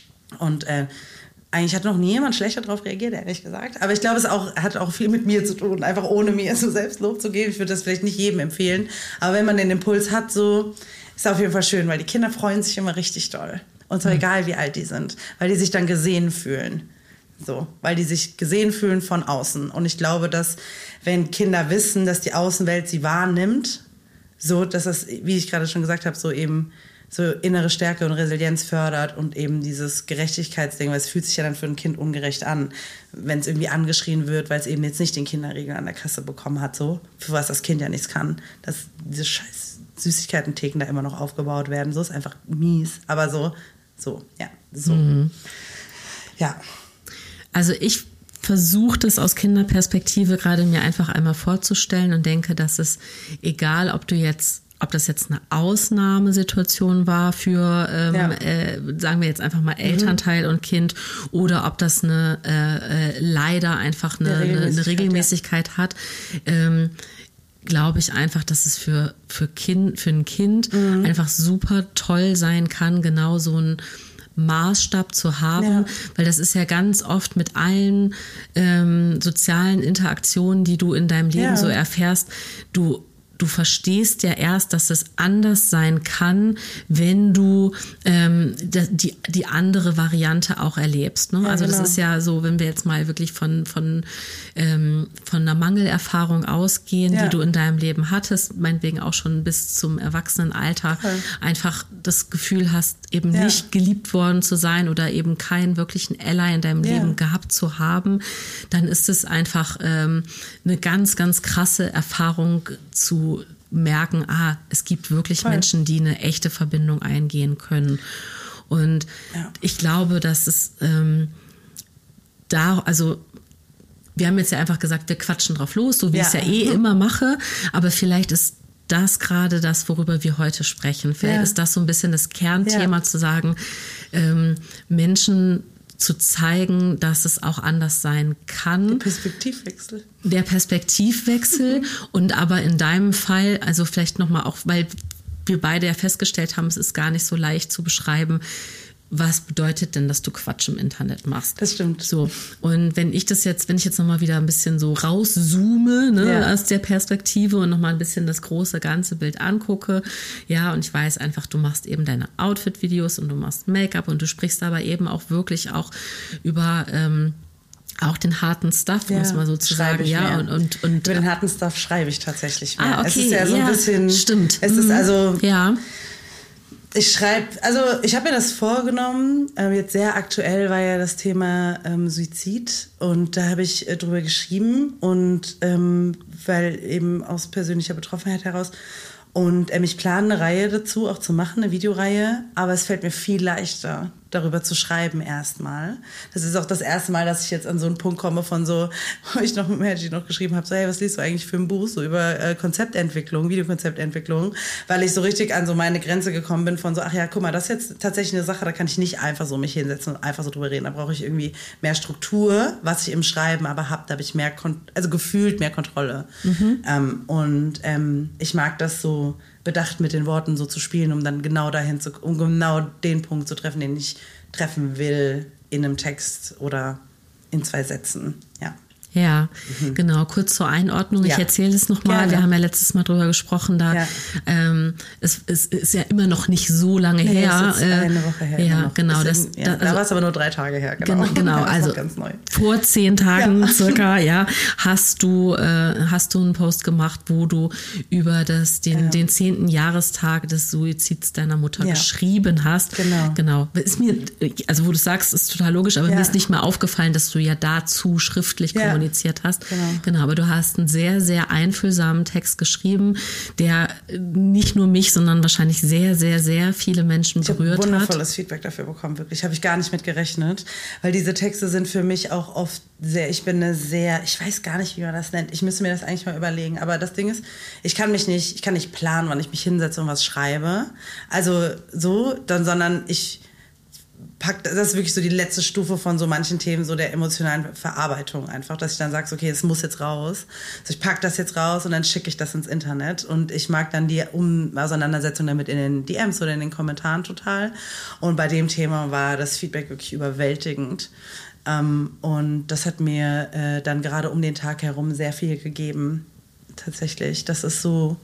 Und äh, eigentlich hat noch nie jemand schlechter darauf reagiert, ehrlich gesagt. Aber ich glaube, es auch, hat auch viel mit mir zu tun, einfach ohne mir so Selbstlob zu geben. Ich würde das vielleicht nicht jedem empfehlen. Aber wenn man den Impuls hat, so, ist auf jeden Fall schön, weil die Kinder freuen sich immer richtig doll. Und zwar mhm. egal, wie alt die sind. Weil die sich dann gesehen fühlen. So, weil die sich gesehen fühlen von außen. Und ich glaube, dass, wenn Kinder wissen, dass die Außenwelt sie wahrnimmt, so, dass das, wie ich gerade schon gesagt habe, so eben so innere Stärke und Resilienz fördert und eben dieses Gerechtigkeitsding, weil es fühlt sich ja dann für ein Kind ungerecht an, wenn es irgendwie angeschrien wird, weil es eben jetzt nicht den Kinderriegel an der Kasse bekommen hat, so, für was das Kind ja nichts kann, dass diese scheiß Süßigkeiten-Theken da immer noch aufgebaut werden, so ist einfach mies, aber so, so, ja, so. Mhm. Ja. Also ich versuche das aus Kinderperspektive gerade mir einfach einmal vorzustellen und denke, dass es egal, ob du jetzt, ob das jetzt eine Ausnahmesituation war für, ähm, ja. äh, sagen wir jetzt einfach mal Elternteil mhm. und Kind, oder ob das eine äh, äh, leider einfach eine, eine Regelmäßigkeit, eine Regelmäßigkeit ja. hat, ähm, glaube ich einfach, dass es für, für, kind, für ein Kind mhm. einfach super toll sein kann, genau so ein Maßstab zu haben, ja. weil das ist ja ganz oft mit allen ähm, sozialen Interaktionen, die du in deinem Leben ja. so erfährst, du Du verstehst ja erst, dass es anders sein kann, wenn du ähm, die, die andere Variante auch erlebst. Ne? Ja, also genau. Das ist ja so, wenn wir jetzt mal wirklich von, von, ähm, von einer Mangelerfahrung ausgehen, ja. die du in deinem Leben hattest, meinetwegen auch schon bis zum Erwachsenenalter, okay. einfach das Gefühl hast, eben ja. nicht geliebt worden zu sein oder eben keinen wirklichen Ally in deinem ja. Leben gehabt zu haben, dann ist es einfach ähm, eine ganz, ganz krasse Erfahrung zu merken, ah, es gibt wirklich Voll. Menschen, die eine echte Verbindung eingehen können. Und ja. ich glaube, dass es ähm, da, also wir haben jetzt ja einfach gesagt, wir quatschen drauf los, so wie ja. ich es ja eh mhm. immer mache, aber vielleicht ist das gerade das, worüber wir heute sprechen. Vielleicht ja. ist das so ein bisschen das Kernthema, ja. zu sagen, ähm, Menschen zu zeigen, dass es auch anders sein kann. Der Perspektivwechsel. Der Perspektivwechsel und aber in deinem Fall, also vielleicht nochmal auch, weil wir beide ja festgestellt haben, es ist gar nicht so leicht zu beschreiben, was bedeutet denn, dass du Quatsch im Internet machst? Das stimmt. So. Und wenn ich das jetzt, wenn ich jetzt nochmal wieder ein bisschen so rauszoome, ne, ja. aus der Perspektive und nochmal ein bisschen das große ganze Bild angucke, ja, und ich weiß einfach, du machst eben deine Outfit-Videos und du machst Make-up und du sprichst aber eben auch wirklich auch über ähm, auch den harten Stuff, ja, muss man so zu sagen. Ja, und, und, und, über den harten Stuff schreibe ich tatsächlich mehr. Ah, okay, es ist ja so ja, ein bisschen. Stimmt. Es ist also. Ja. Ich schreibe, also ich habe mir das vorgenommen, äh, jetzt sehr aktuell war ja das Thema ähm, Suizid und da habe ich äh, drüber geschrieben und ähm, weil eben aus persönlicher Betroffenheit heraus und ähm, ich plane eine Reihe dazu auch zu machen, eine Videoreihe, aber es fällt mir viel leichter, darüber zu schreiben erstmal. Das ist auch das erste Mal, dass ich jetzt an so einen Punkt komme von so, wo ich noch mit Maggie noch geschrieben habe, so hey, was liest du eigentlich für ein Buch, so über äh, Konzeptentwicklung, Videokonzeptentwicklung, weil ich so richtig an so meine Grenze gekommen bin von so, ach ja, guck mal, das ist jetzt tatsächlich eine Sache, da kann ich nicht einfach so mich hinsetzen und einfach so drüber reden, da brauche ich irgendwie mehr Struktur, was ich im Schreiben aber habe, da habe ich mehr, Kon- also gefühlt mehr Kontrolle. Mhm. Ähm, und ähm, ich mag das so bedacht mit den Worten so zu spielen, um dann genau dahin zu, um genau den Punkt zu treffen, den ich treffen will in einem Text oder in zwei Sätzen, ja. Ja, mhm. genau. Kurz zur Einordnung. Ja. Ich erzähle es nochmal. Wir haben ja letztes Mal drüber gesprochen. Da ja. ähm, es, es ist ja immer noch nicht so lange nee, her. Es ist eine Woche her. Ja, genau. Das, ja, da also, da war es aber nur drei Tage her. Genau. Gen- genau. Also ganz neu. Vor zehn Tagen ja. circa, ja, hast du äh, hast du einen Post gemacht, wo du über das den ja. den zehnten Jahrestag des Suizids deiner Mutter ja. geschrieben hast. Genau. Genau. Ist mir, also wo du sagst, ist total logisch, aber ja. mir ist nicht mal aufgefallen, dass du ja dazu schriftlich ja. kommunizierst. Hast. Genau. genau, aber du hast einen sehr, sehr einfühlsamen Text geschrieben, der nicht nur mich, sondern wahrscheinlich sehr, sehr, sehr viele Menschen ich berührt hat. Ich habe wundervolles Feedback dafür bekommen, wirklich. Habe ich gar nicht mit gerechnet, weil diese Texte sind für mich auch oft sehr, ich bin eine sehr, ich weiß gar nicht, wie man das nennt. Ich müsste mir das eigentlich mal überlegen, aber das Ding ist, ich kann mich nicht, ich kann nicht planen, wann ich mich hinsetze und was schreibe. Also so, dann, sondern ich packt, das ist wirklich so die letzte Stufe von so manchen Themen, so der emotionalen Verarbeitung einfach, dass ich dann sage, okay, es muss jetzt raus. Also ich packe das jetzt raus und dann schicke ich das ins Internet und ich mag dann die um- Auseinandersetzung damit in den D Ms oder in den Kommentaren total. Und bei dem Thema war das Feedback wirklich überwältigend. Ähm, und das hat mir äh, dann gerade um den Tag herum sehr viel gegeben, tatsächlich. Das ist so,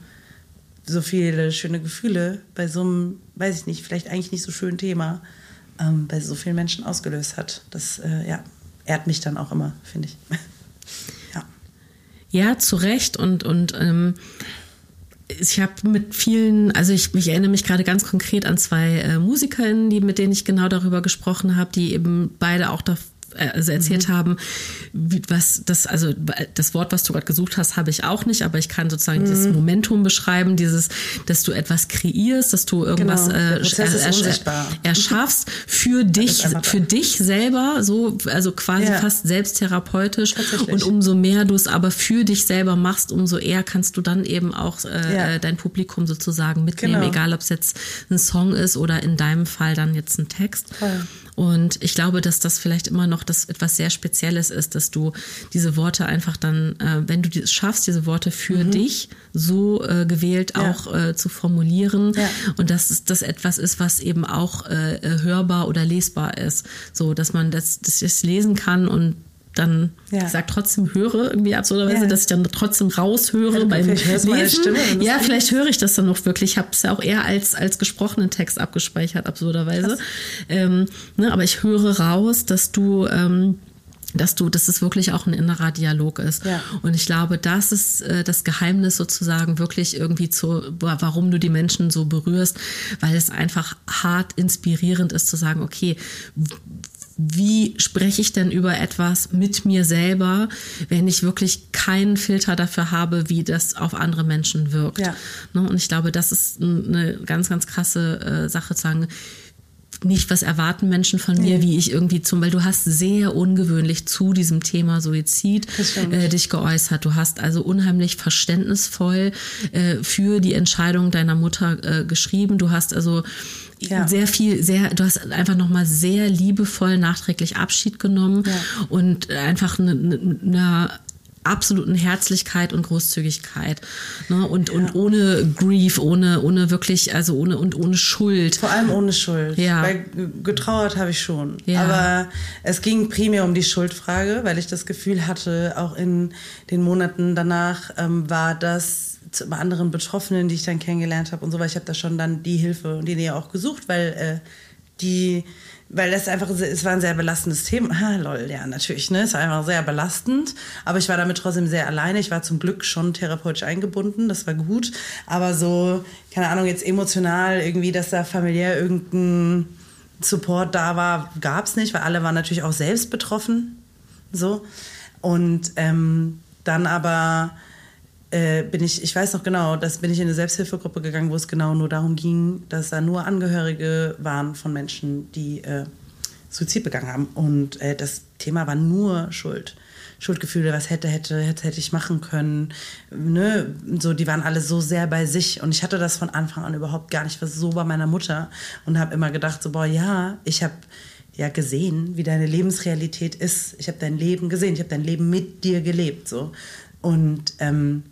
so viele schöne Gefühle bei so einem, weiß ich nicht, vielleicht eigentlich nicht so schönen Thema, ähm, bei so vielen Menschen ausgelöst hat. Das äh, ja, ehrt mich dann auch immer, finde ich. ja. Ja, zu Recht. Und, und ähm, ich habe mit vielen, also ich, ich erinnere mich gerade ganz konkret an zwei äh, MusikerInnen, die, mit denen ich genau darüber gesprochen habe, die eben beide auch da also erzählt mhm. haben, wie, was das, also das Wort, was du gerade gesucht hast, habe ich auch nicht, aber ich kann sozusagen mhm. dieses Momentum beschreiben, dieses, dass du etwas kreierst, dass du irgendwas genau. äh, er, erschaffst für dich, für dich selber, so, also quasi ja. fast selbsttherapeutisch. Und umso mehr du es aber für dich selber machst, umso eher kannst du dann eben auch äh, ja. dein Publikum sozusagen mitnehmen, genau. egal ob es jetzt ein Song ist oder in deinem Fall dann jetzt ein Text. Voll. Und ich glaube, dass das vielleicht immer noch das etwas sehr Spezielles ist, dass du diese Worte einfach dann, äh, wenn du es schaffst, diese Worte für mhm. dich so äh, gewählt ja. auch äh, zu formulieren ja. und dass es das etwas ist, was eben auch äh, hörbar oder lesbar ist, so dass man das, das jetzt lesen kann und dann, ja. ich sag trotzdem höre irgendwie absurderweise, ja. dass ich dann trotzdem raushöre ja, beim Lesen. Stimme, ja, vielleicht höre ich das dann noch wirklich. Ich habe es ja auch eher als, als gesprochenen Text abgespeichert, absurderweise. Ähm, ne, aber ich höre raus, dass du, ähm, dass du, dass es wirklich auch ein innerer Dialog ist. Ja. Und ich glaube, das ist äh, das Geheimnis sozusagen wirklich irgendwie zu, warum du die Menschen so berührst, weil es einfach hart inspirierend ist zu sagen, okay, wie spreche ich denn über etwas mit mir selber, wenn ich wirklich keinen Filter dafür habe, wie das auf andere Menschen wirkt. Ja. Und ich glaube, das ist eine ganz, ganz krasse Sache zu sagen, nicht, was erwarten Menschen von mir, nee. wie ich irgendwie zum, weil du hast sehr ungewöhnlich zu diesem Thema Suizid äh, dich geäußert. Du hast also unheimlich verständnisvoll äh, für die Entscheidung deiner Mutter äh, geschrieben. Du hast also ja. sehr viel, sehr, du hast einfach nochmal sehr liebevoll nachträglich Abschied genommen ja. und einfach eine, eine absoluten Herzlichkeit und Großzügigkeit, ne? und ja. und ohne Grief, ohne ohne wirklich, also ohne und ohne Schuld. Vor allem ohne Schuld. Ja. Weil getrauert habe ich schon. Ja. Aber es ging primär um die Schuldfrage, weil ich das Gefühl hatte, auch in den Monaten danach ähm, war das bei anderen Betroffenen, die ich dann kennengelernt habe und so, weil ich habe da schon dann die Hilfe und die Nähe auch gesucht, weil äh, die Weil das einfach, es war ein sehr belastendes Thema. Ha, lol, ja, natürlich, ne? Es war einfach sehr belastend. Aber ich war damit trotzdem sehr alleine. Ich war zum Glück schon therapeutisch eingebunden. Das war gut. Aber so, keine Ahnung, jetzt emotional irgendwie, dass da familiär irgendein Support da war, gab's nicht, weil alle waren natürlich auch selbst betroffen. So. Und ähm, dann aber äh, bin ich, ich weiß noch genau, das bin ich in eine Selbsthilfegruppe gegangen, wo es genau nur darum ging, dass da nur Angehörige waren von Menschen, die äh, Suizid begangen haben. Und äh, das Thema war nur Schuld. Schuldgefühle, was hätte, hätte, hätte, hätte ich machen können. Ne? So, die waren alle so sehr bei sich. Und ich hatte das von Anfang an überhaupt gar nicht. Ich war so bei meiner Mutter und habe immer gedacht, so, boah, ja, ich habe ja gesehen, wie deine Lebensrealität ist. Ich habe dein Leben gesehen. Ich habe dein Leben mit dir gelebt. So. Und ähm,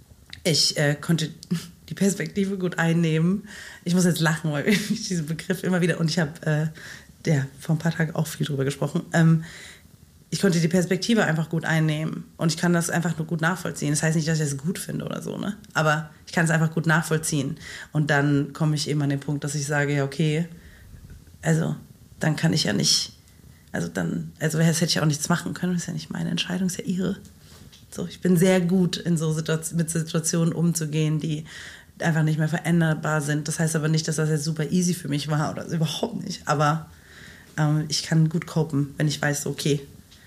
ich äh, konnte die Perspektive gut einnehmen. Ich muss jetzt lachen, weil ich diesen Begriff immer wieder, und ich habe äh, ja, vor ein paar Tagen auch viel drüber gesprochen, ähm, ich konnte die Perspektive einfach gut einnehmen und ich kann das einfach nur gut nachvollziehen. Das heißt nicht, dass ich das gut finde oder so, ne? Aber ich kann es einfach gut nachvollziehen. Und dann komme ich eben an den Punkt, dass ich sage, ja, okay, also dann kann ich ja nicht, also dann, also das hätte ich auch nichts machen können, das ist ja nicht meine Entscheidung, das ist ja ihre. So, ich bin sehr gut in so Situation, mit Situationen umzugehen, die einfach nicht mehr veränderbar sind. Das heißt aber nicht, dass das jetzt super easy für mich war oder überhaupt nicht. Aber ähm, ich kann gut copen, wenn ich weiß, okay,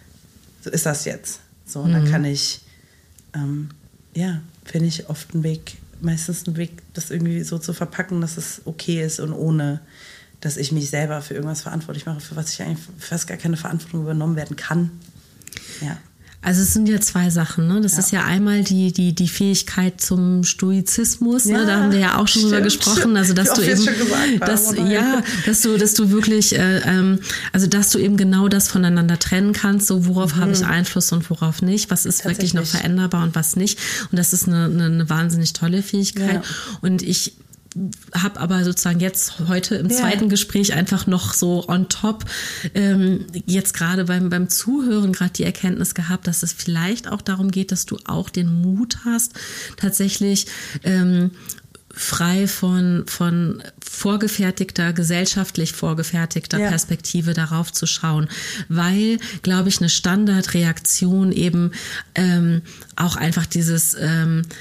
so ist das jetzt. So, und mhm. dann kann ich, ähm, ja, finde ich oft einen Weg, meistens einen Weg, das irgendwie so zu verpacken, dass es okay ist und ohne, dass ich mich selber für irgendwas verantwortlich mache, für was ich eigentlich fast gar keine Verantwortung übernommen werden kann. Ja. Also es sind ja zwei Sachen, ne? Das ja. ist ja einmal die, die, die Fähigkeit zum Stoizismus, ja, ne? Da haben wir ja auch schon stimmt, drüber gesprochen, stimmt. also dass Wie du eben, schon gesagt, dass, ja, dass du, dass du wirklich, äh, ähm, also dass du eben genau das voneinander trennen kannst, so worauf mhm. habe ich Einfluss und worauf nicht, was ist wirklich noch veränderbar und was nicht, und das ist eine, eine, eine wahnsinnig tolle Fähigkeit ja. und ich habe aber sozusagen jetzt heute im ja. zweiten Gespräch einfach noch so on top ähm, jetzt gerade beim, beim Zuhören gerade die Erkenntnis gehabt, dass es vielleicht auch darum geht, dass du auch den Mut hast, tatsächlich ähm, frei von, von vorgefertigter, gesellschaftlich vorgefertigter ja. Perspektive darauf zu schauen, weil, glaube ich, eine Standardreaktion eben ähm, auch einfach dieses ähm,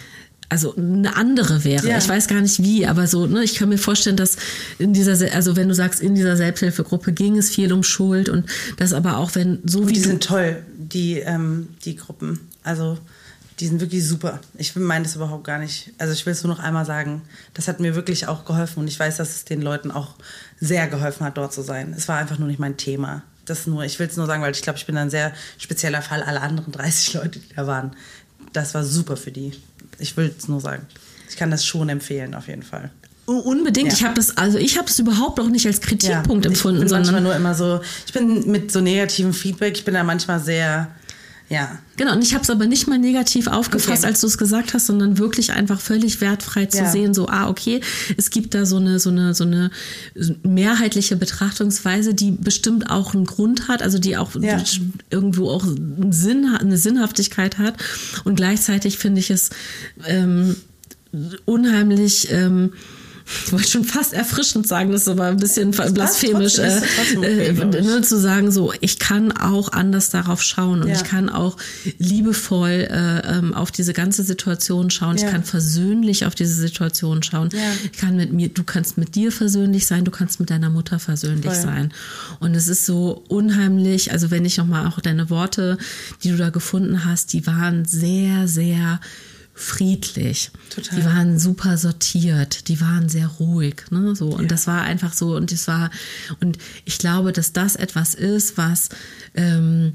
also eine andere wäre. Ja. Ich weiß gar nicht wie, aber so, ne, ich kann mir vorstellen, dass in dieser, also wenn du sagst, in dieser Selbsthilfegruppe ging es viel um Schuld und das aber auch, wenn so und wie die du... sind toll, die, ähm, die Gruppen. Also die sind wirklich super. Ich meine das überhaupt gar nicht. Also ich will es nur noch einmal sagen, das hat mir wirklich auch geholfen und ich weiß, dass es den Leuten auch sehr geholfen hat, dort zu sein. Es war einfach nur nicht mein Thema. Das nur, ich will es nur sagen, weil ich glaube, ich bin ein sehr spezieller Fall. Alle anderen dreißig Leute, die da waren, das war super für die. Ich will es nur sagen. Ich kann das schon empfehlen, auf jeden Fall. Unbedingt. Ja. Ich habe das, also ich habe es überhaupt auch nicht als Kritikpunkt ja, empfunden, ich bin sondern manchmal nur immer so. Ich bin mit so negativem Feedback. Ich bin da manchmal sehr, ja. Genau. Und ich habe es aber nicht mal negativ aufgefasst, okay. als du es gesagt hast, sondern wirklich einfach völlig wertfrei zu ja. sehen. So, ah, okay, es gibt da so eine, so eine, so eine mehrheitliche Betrachtungsweise, die bestimmt auch einen Grund hat, also die auch ja. irgendwo auch einen Sinn, eine Sinnhaftigkeit hat. Und gleichzeitig finde ich es ähm, unheimlich, ähm, ich wollte schon fast erfrischend sagen, das ist aber ein bisschen das blasphemisch, äh, äh, ne, zu sagen, so, ich kann auch anders darauf schauen und ja. ich kann auch liebevoll äh, ähm, auf diese ganze Situation schauen. Ja. Ich kann versöhnlich auf diese Situation schauen. Ja. Ich kann mit mir, du kannst mit dir versöhnlich sein, du kannst mit deiner Mutter versöhnlich Voll. sein. Und es ist so unheimlich, also wenn ich nochmal auch deine Worte, die du da gefunden hast, die waren sehr, sehr friedlich. Total. Die waren super sortiert, die waren sehr ruhig, ne, so. Und ja. das war einfach so, und das war, und ich glaube, dass das etwas ist, was ähm,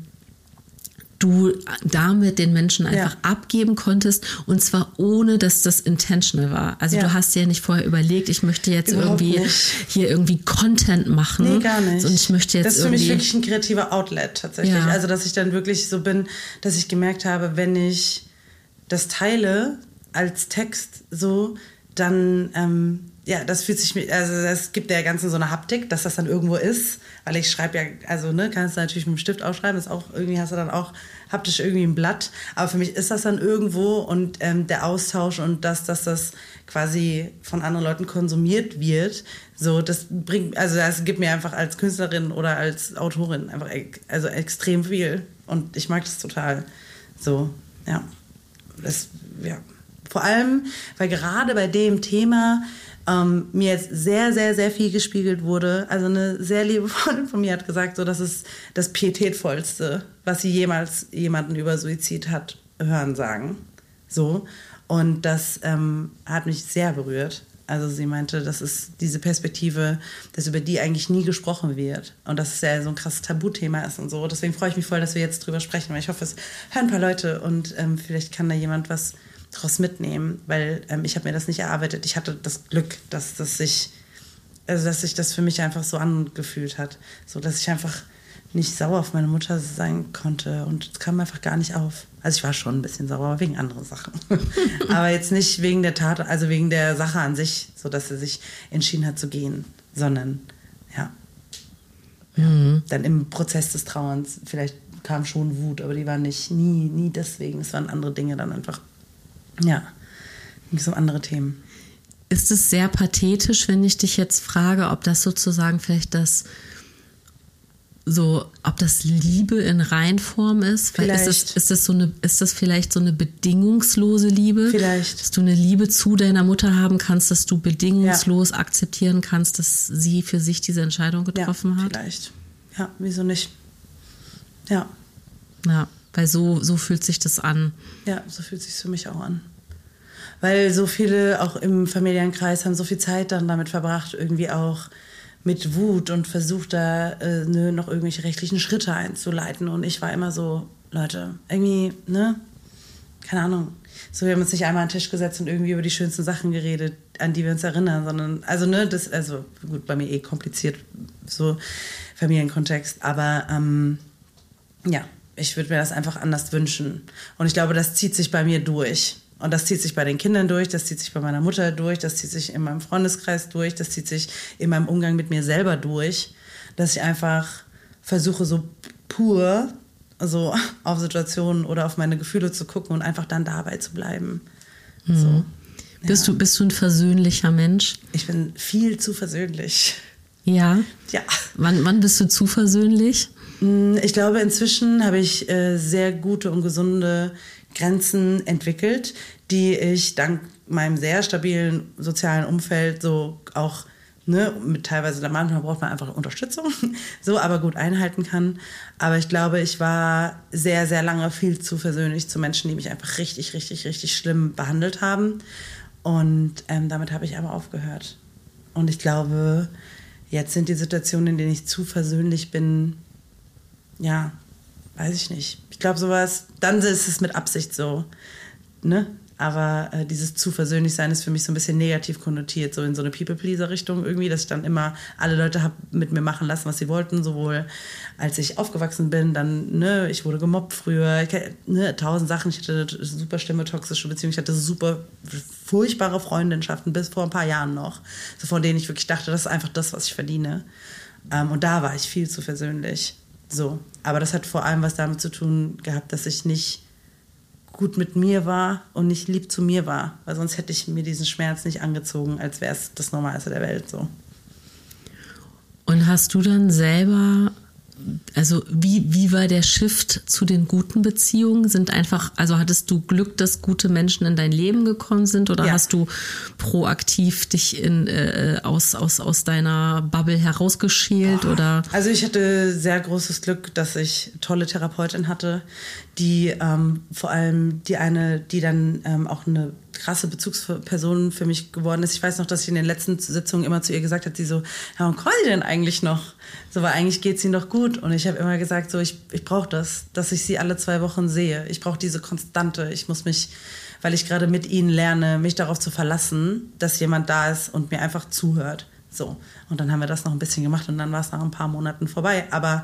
du damit den Menschen einfach ja. abgeben konntest, und zwar ohne, dass das intentional war. Also ja. du hast dir ja nicht vorher überlegt, ich möchte jetzt Überhaupt irgendwie nicht. hier irgendwie Content machen. Nee, gar nicht. Und ich möchte jetzt das ist für mich wirklich ein kreativer Outlet tatsächlich. Ja. Also dass ich dann wirklich so bin, dass ich gemerkt habe, wenn ich das teile als Text so, dann, ähm, ja, das fühlt sich, also das gibt der Ganzen so eine Haptik, dass das dann irgendwo ist, weil ich schreibe ja, also, ne, kannst du natürlich mit dem Stift aufschreiben, ist auch, irgendwie hast du dann auch haptisch irgendwie ein Blatt, aber für mich ist das dann irgendwo und ähm, der Austausch und das, dass das quasi von anderen Leuten konsumiert wird, so, das bringt, also das gibt mir einfach als Künstlerin oder als Autorin einfach, also extrem viel und ich mag das total, so, ja. Das, ja. Vor allem, weil gerade bei dem Thema ähm, mir jetzt sehr, sehr, sehr viel gespiegelt wurde. Also eine sehr liebe Freundin von mir hat gesagt, so, das ist das Pietätvollste, was sie jemals jemanden über Suizid hat hören sagen. So. Und das ähm, hat mich sehr berührt. Also sie meinte, das ist diese Perspektive, dass über die eigentlich nie gesprochen wird. Und dass es ja so ein krasses Tabuthema ist und so. Deswegen freue ich mich voll, dass wir jetzt drüber sprechen. Weil ich hoffe, es hören ein paar Leute und ähm, vielleicht kann da jemand was draus mitnehmen. Weil ähm, ich habe mir das nicht erarbeitet. Ich hatte das Glück, dass das sich, also dass sich das für mich einfach so angefühlt hat. So, dass ich einfach nicht sauer auf meine Mutter sein konnte. Und es kam einfach gar nicht auf. Also ich war schon ein bisschen sauer, aber wegen anderen Sachen. Aber jetzt nicht wegen der Tat, also wegen der Sache an sich, so dass sie sich entschieden hat zu gehen, sondern ja. Mhm. ja. Dann im Prozess des Trauerns, vielleicht kam schon Wut, aber die war nicht, nie, nie deswegen. Es waren andere Dinge dann einfach, ja, ging es um andere Themen. Ist es sehr pathetisch, wenn ich dich jetzt frage, ob das sozusagen vielleicht das so, ob das Liebe in Reinform ist? Vielleicht. Ist das, ist das so eine, ist das vielleicht so eine bedingungslose Liebe? Vielleicht. Dass du eine Liebe zu deiner Mutter haben kannst, dass du bedingungslos ja. akzeptieren kannst, dass sie für sich diese Entscheidung getroffen ja, hat? Vielleicht. Ja, wieso nicht? Ja. Ja, weil so, so fühlt sich das an. Ja, so fühlt sich für mich auch an. Weil so viele auch im Familienkreis haben so viel Zeit dann damit verbracht, irgendwie auch mit Wut und versucht da äh, ne, noch irgendwelche rechtlichen Schritte einzuleiten. Und ich war immer so, Leute, irgendwie, ne, keine Ahnung. So, wir haben uns nicht einmal an den Tisch gesetzt und irgendwie über die schönsten Sachen geredet, an die wir uns erinnern, sondern, also, ne, das, also, gut, bei mir eh kompliziert, so Familienkontext, aber, ähm, ja, ich würde mir das einfach anders wünschen. Und ich glaube, das zieht sich bei mir durch. Und das zieht sich bei den Kindern durch, das zieht sich bei meiner Mutter durch, das zieht sich in meinem Freundeskreis durch, das zieht sich in meinem Umgang mit mir selber durch, dass ich einfach versuche, so pur so auf Situationen oder auf meine Gefühle zu gucken und einfach dann dabei zu bleiben. Mhm. So, ja. Bist du, bist du ein versöhnlicher Mensch? Ich bin viel zu versöhnlich. Ja? Ja. Wann, wann bist du zu versöhnlich? Ich glaube, inzwischen habe ich äh, sehr gute und gesunde Grenzen entwickelt, die ich dank meinem sehr stabilen sozialen Umfeld so auch, ne, mit teilweise, manchmal braucht man einfach Unterstützung, so, aber gut einhalten kann. Aber ich glaube, ich war sehr, sehr lange viel zu versöhnlich zu Menschen, die mich einfach richtig, richtig, richtig schlimm behandelt haben. Und ähm, damit habe ich aber aufgehört. Und ich glaube, jetzt sind die Situationen, in denen ich zu versöhnlich bin, ja, weiß ich nicht. Ich glaube, sowas, dann ist es mit Absicht so, ne? Aber äh, dieses zu versöhnlich sein ist für mich so ein bisschen negativ konnotiert, so in so eine People-Pleaser-Richtung irgendwie, dass ich dann immer alle Leute habe mit mir machen lassen, was sie wollten, sowohl als ich aufgewachsen bin, dann, ne, ich wurde gemobbt früher, ich, ne, tausend Sachen, ich hatte eine super schlimme toxische Beziehung, ich hatte super furchtbare Freundschaften bis vor ein paar Jahren noch, so von denen ich wirklich dachte, das ist einfach das, was ich verdiene. Ähm, und da war ich viel zu versöhnlich. So. Aber das hat vor allem was damit zu tun gehabt, dass ich nicht gut mit mir war und nicht lieb zu mir war. Weil sonst hätte ich mir diesen Schmerz nicht angezogen, als wäre es das Normalste der Welt. So. Und hast du dann selber, also wie, wie war der Shift zu den guten Beziehungen? Sind einfach, also hattest du Glück, dass gute Menschen in dein Leben gekommen sind oder ja. hast du proaktiv dich in, äh, aus, aus, aus deiner Bubble herausgeschält? Oh. Oder? Also ich hatte sehr großes Glück, dass ich tolle Therapeutin hatte, die ähm, vor allem die eine, die dann ähm, auch eine krasse Bezugsperson für mich geworden ist. Ich weiß noch, dass ich in den letzten Sitzungen immer zu ihr gesagt habe, sie so, ja, warum kommt sie denn eigentlich noch? So, weil eigentlich geht es ihnen doch gut. Und ich habe immer gesagt, so, ich, ich brauche das, dass ich sie alle zwei Wochen sehe. Ich brauche diese Konstante. Ich muss mich, weil ich gerade mit ihnen lerne, mich darauf zu verlassen, dass jemand da ist und mir einfach zuhört. So. Und dann haben wir das noch ein bisschen gemacht und dann war es nach ein paar Monaten vorbei. Aber,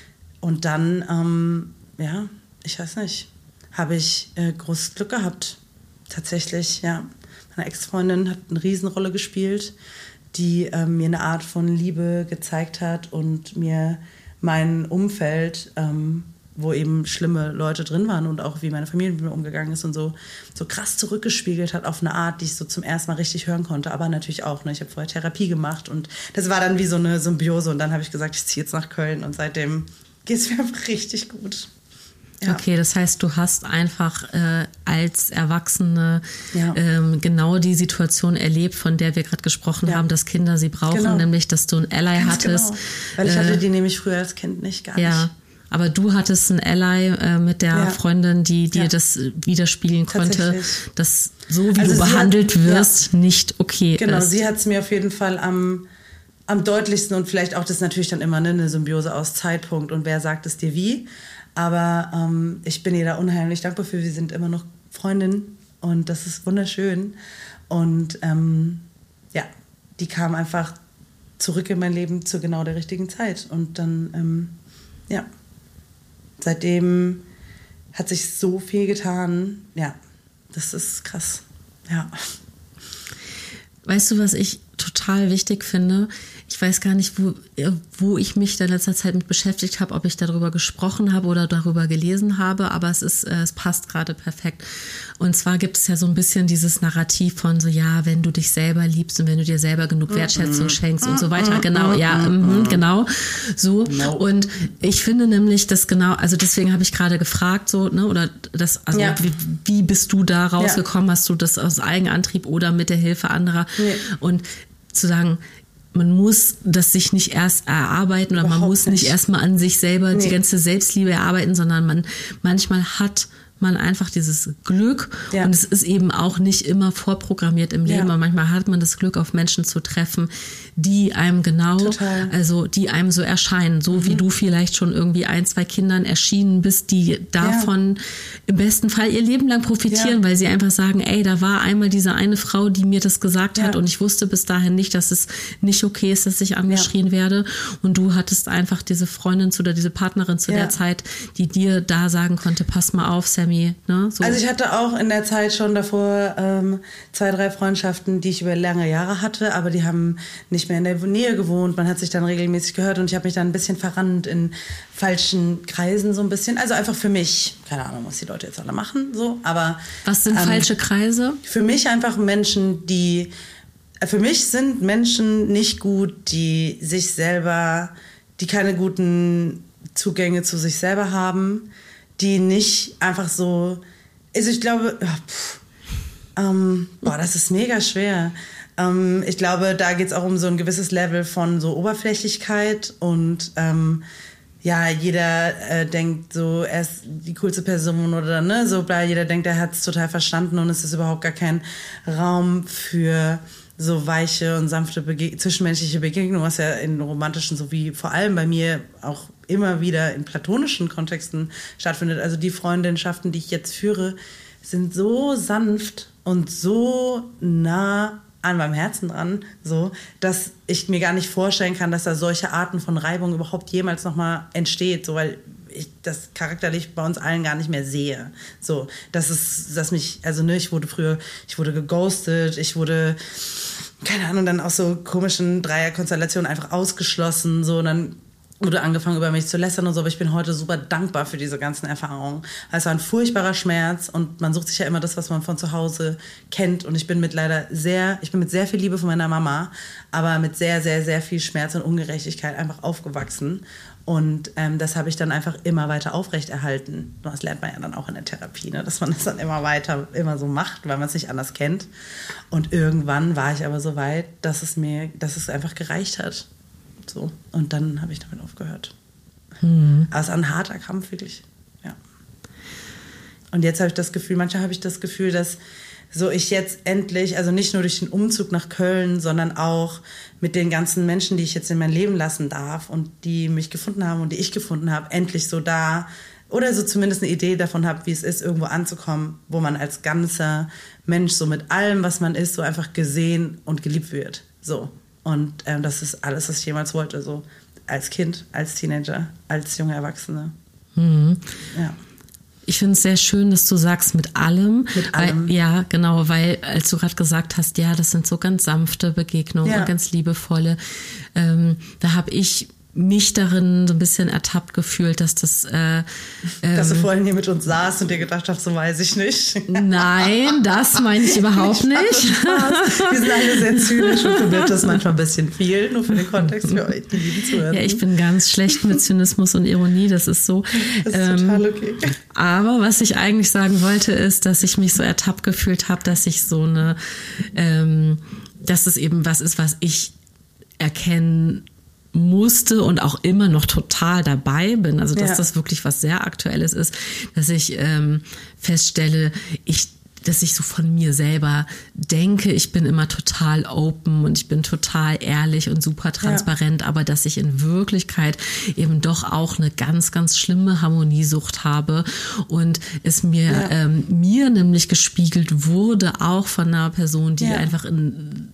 und dann, ähm, ja, ich weiß nicht, habe ich äh, großes Glück gehabt. Tatsächlich, ja. Meine Ex-Freundin hat eine Riesenrolle gespielt, die ähm, mir eine Art von Liebe gezeigt hat und mir mein Umfeld, ähm, wo eben schlimme Leute drin waren und auch wie meine Familie mit mir umgegangen ist und so, so krass zurückgespiegelt hat auf eine Art, die ich so zum ersten Mal richtig hören konnte. Aber natürlich auch, ne? Ich habe vorher Therapie gemacht und das war dann wie so eine Symbiose. Und dann habe ich gesagt, ich ziehe jetzt nach Köln und seitdem geht es mir einfach richtig gut. Ja. Okay, das heißt, du hast einfach äh, als Erwachsene ja. ähm, genau die Situation erlebt, von der wir gerade gesprochen ja. haben, dass Kinder sie brauchen, genau. nämlich, dass du ein Ally Ganz hattest. Genau. Weil ich hatte die nämlich früher als Kind nicht, gar ja. nicht. Aber du hattest ein Ally äh, mit der ja. Freundin, die dir ja. das widerspiegeln konnte, dass so wie also du behandelt hat, wirst, ja. nicht okay genau, ist. Genau, sie hat es mir auf jeden Fall am, am deutlichsten und vielleicht auch das natürlich dann immer ne, eine Symbiose aus Zeitpunkt und wer sagt es dir wie. Aber ähm, ich bin ihr da unheimlich dankbar für. Wir sind immer noch Freundinnen und das ist wunderschön. Und ähm, ja, die kam einfach zurück in mein Leben zu genau der richtigen Zeit. Und dann, ähm, ja, seitdem hat sich so viel getan. Ja, das ist krass. Ja. Weißt du, was ich total wichtig finde? Ich weiß gar nicht, wo, wo ich mich in letzter Zeit mit beschäftigt habe, ob ich darüber gesprochen habe oder darüber gelesen habe, aber es ist, es passt gerade perfekt. Und zwar gibt es ja so ein bisschen dieses Narrativ von so, ja, wenn du dich selber liebst und wenn du dir selber genug Wertschätzung schenkst und so weiter. Genau, ja, mm, genau, so. No. Und ich finde nämlich, dass genau, also deswegen habe ich gerade gefragt, so, ne, oder das, also ja. wie, wie bist du da rausgekommen? Ja. Hast du das aus Eigenantrieb oder mit der Hilfe anderer? Nee. Und zu sagen, man muss das sich nicht erst erarbeiten oder Überhaupt man muss nicht, nicht erstmal an sich selber nee. die ganze Selbstliebe erarbeiten, sondern man manchmal hat man einfach dieses Glück ja. und es ist eben auch nicht immer vorprogrammiert im Leben, ja. aber manchmal hat man das Glück, auf Menschen zu treffen, die einem genau, Total. also die einem so erscheinen, so mhm. wie du vielleicht schon irgendwie ein, zwei Kindern erschienen bist, die davon ja. im besten Fall ihr Leben lang profitieren, ja. weil sie einfach sagen, ey, da war einmal diese eine Frau, die mir das gesagt ja. hat und ich wusste bis dahin nicht, dass es nicht okay ist, dass ich angeschrien ja. werde und du hattest einfach diese Freundin zu, oder diese Partnerin zu ja. der Zeit, die dir da sagen konnte, pass mal auf, Sammy. Ne? So. Also ich hatte auch in der Zeit schon davor ähm, zwei, drei Freundschaften, die ich über lange Jahre hatte, aber die haben nicht mehr in der Nähe gewohnt. Man hat sich dann regelmäßig gehört und ich habe mich dann ein bisschen verrannt in falschen Kreisen so ein bisschen. Also einfach für mich, keine Ahnung, was die Leute jetzt alle machen, so. Aber was sind ähm, falsche Kreise? Für mich einfach Menschen, die für mich sind Menschen nicht gut, die sich selber, die keine guten Zugänge zu sich selber haben, die nicht einfach so, also ich glaube, ja, pff, Ähm, boah, das ist mega schwer. Ähm, ich glaube, da geht es auch um so ein gewisses Level von so Oberflächlichkeit und ähm, ja, jeder äh, denkt so, er ist die coolste Person oder ne, so, bla, jeder denkt, er hat es total verstanden und es ist überhaupt gar kein Raum für so weiche und sanfte Bege- zwischenmenschliche Begegnungen, was ja in romantischen sowie vor allem bei mir auch immer wieder in platonischen Kontexten stattfindet. Also die Freundschaften, die ich jetzt führe, sind so sanft und so nah an meinem Herzen dran, so, dass ich mir gar nicht vorstellen kann, dass da solche Arten von Reibung überhaupt jemals nochmal entsteht, so, weil ich das charakterlich bei uns allen gar nicht mehr sehe. So, das ist, dass mich, also ne, ich wurde früher, ich wurde geghostet, ich wurde, keine Ahnung, dann aus so komischen Dreierkonstellationen einfach ausgeschlossen, so, und dann wurde angefangen, über mich zu lästern und so, aber ich bin heute super dankbar für diese ganzen Erfahrungen. Es war ein furchtbarer Schmerz und man sucht sich ja immer das, was man von zu Hause kennt, und ich bin mit leider sehr, ich bin mit sehr viel Liebe von meiner Mama, aber mit sehr, sehr, sehr viel Schmerz und Ungerechtigkeit einfach aufgewachsen, und ähm, das habe ich dann einfach immer weiter aufrechterhalten. Das lernt man ja dann auch in der Therapie, ne? Dass man das dann immer weiter, immer so macht, weil man es nicht anders kennt, und irgendwann war ich aber so weit, dass es mir, dass es einfach gereicht hat. So. Und dann habe ich damit aufgehört. Mhm. Aber es war ein harter Kampf, wirklich. Ja. Und jetzt habe ich das Gefühl, manchmal habe ich das Gefühl, dass so ich jetzt endlich, also nicht nur durch den Umzug nach Köln, sondern auch mit den ganzen Menschen, die ich jetzt in mein Leben lassen darf und die mich gefunden haben und die ich gefunden habe, endlich so da oder so zumindest eine Idee davon habe, wie es ist, irgendwo anzukommen, wo man als ganzer Mensch so mit allem, was man ist, so einfach gesehen und geliebt wird. So. Und ähm, das ist alles, was ich jemals wollte, so als Kind, als Teenager, als junge Erwachsene. Mhm. Ja. Ich finde es sehr schön, dass du sagst, mit allem. Mit allem. Weil, ja, genau, weil als du gerade gesagt hast, ja, das sind so ganz sanfte Begegnungen ja. und ganz liebevolle. Ähm, da habe ich mich darin so ein bisschen ertappt gefühlt, dass das... Äh, ähm, dass du vorhin hier mit uns saßt und dir gedacht hast, so weiß ich nicht. Nein, das meine ich überhaupt ich nicht. Wir sind alle sehr zynisch und verwirrt das manchmal ein bisschen viel, nur für den Kontext für euch, die lieben Zuhörer. Ja, ich bin ganz schlecht mit Zynismus und Ironie, das ist so. Das ist ähm, total okay. Aber was ich eigentlich sagen wollte, ist, dass ich mich so ertappt gefühlt habe, dass ich so eine, ähm, dass es eben was ist, was ich erkennen musste und auch immer noch total dabei bin, also dass ja. das wirklich was sehr Aktuelles ist, dass ich ähm, feststelle, ich dass ich so von mir selber denke, ich bin immer total open und ich bin total ehrlich und super transparent, ja. aber dass ich in Wirklichkeit eben doch auch eine ganz, ganz schlimme Harmoniesucht habe und es mir, ja. ähm, mir nämlich gespiegelt wurde, auch von einer Person, die ja. einfach in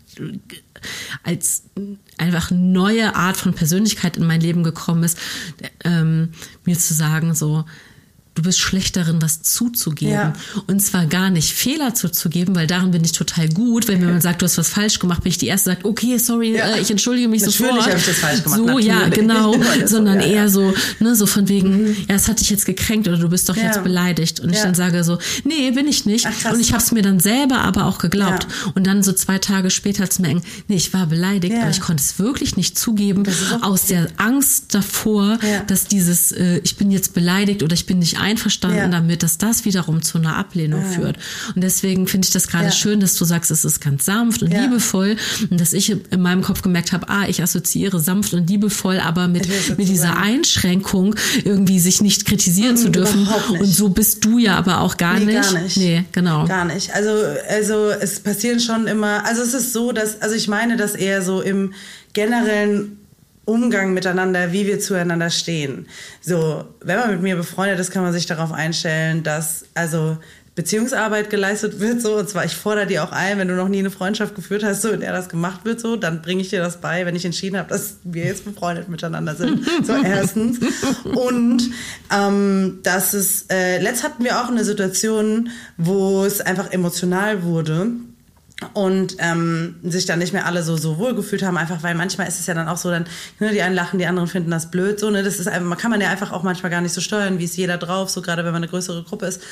als einfach neue Art von Persönlichkeit in mein Leben gekommen ist, ähm, mir zu sagen, so, du bist schlecht darin, was zuzugeben. Ja. Und zwar gar nicht Fehler zuzugeben, weil darin bin ich total gut. Wenn mir jemand sagt, du hast was falsch gemacht, bin ich die Erste, die sagt, okay, sorry, ja. äh, ich entschuldige mich natürlich sofort. Natürlich habe ich das falsch gemacht. So, natürlich. ja, genau. Sondern so, ja, eher ja. so, ne, so von wegen, mhm. ja, das hat dich jetzt gekränkt oder du bist doch ja. jetzt beleidigt. Und ja. ich dann sage so, nee, bin ich nicht. Ach, und ich habe es mir dann selber aber auch geglaubt. Ja. Und dann so zwei Tage später zu merken, nee, ich war beleidigt, ja. aber ich konnte es wirklich nicht zugeben, aus der Angst davor, ja. dass dieses, äh, ich bin jetzt beleidigt oder ich bin nicht einverstanden ja. damit, dass das wiederum zu einer Ablehnung ja. führt. Und deswegen finde ich das gerade ja. schön, dass du sagst, es ist ganz sanft und ja. liebevoll und dass ich in meinem Kopf gemerkt habe, ah, ich assoziiere sanft und liebevoll, aber mit, mit dieser Einschränkung irgendwie sich nicht kritisieren mhm, zu dürfen. Und so bist du ja aber auch gar nee, nicht. Gar nicht. Nee, genau. Gar nicht. Also, also es passieren schon immer, also es ist so, dass, also ich meine das eher so im generellen Umgang miteinander, wie wir zueinander stehen. So, wenn man mit mir befreundet ist, kann man sich darauf einstellen, dass also Beziehungsarbeit geleistet wird, so, und zwar ich fordere dir auch ein, wenn du noch nie eine Freundschaft geführt hast, so, in der das gemacht wird, so, dann bringe ich dir das bei, wenn ich entschieden habe, dass wir jetzt befreundet miteinander sind. So, erstens. Und ähm, das ist, äh, letzt hatten wir auch eine Situation, wo es einfach emotional wurde. Und ähm, sich dann nicht mehr alle so so wohl gefühlt haben, einfach weil manchmal ist es ja dann auch so, dann ne, die einen lachen, die anderen finden das blöd, so, ne, das ist einfach, man kann man ja einfach auch manchmal gar nicht so steuern, wie ist jeder drauf, so gerade wenn man eine größere Gruppe ist.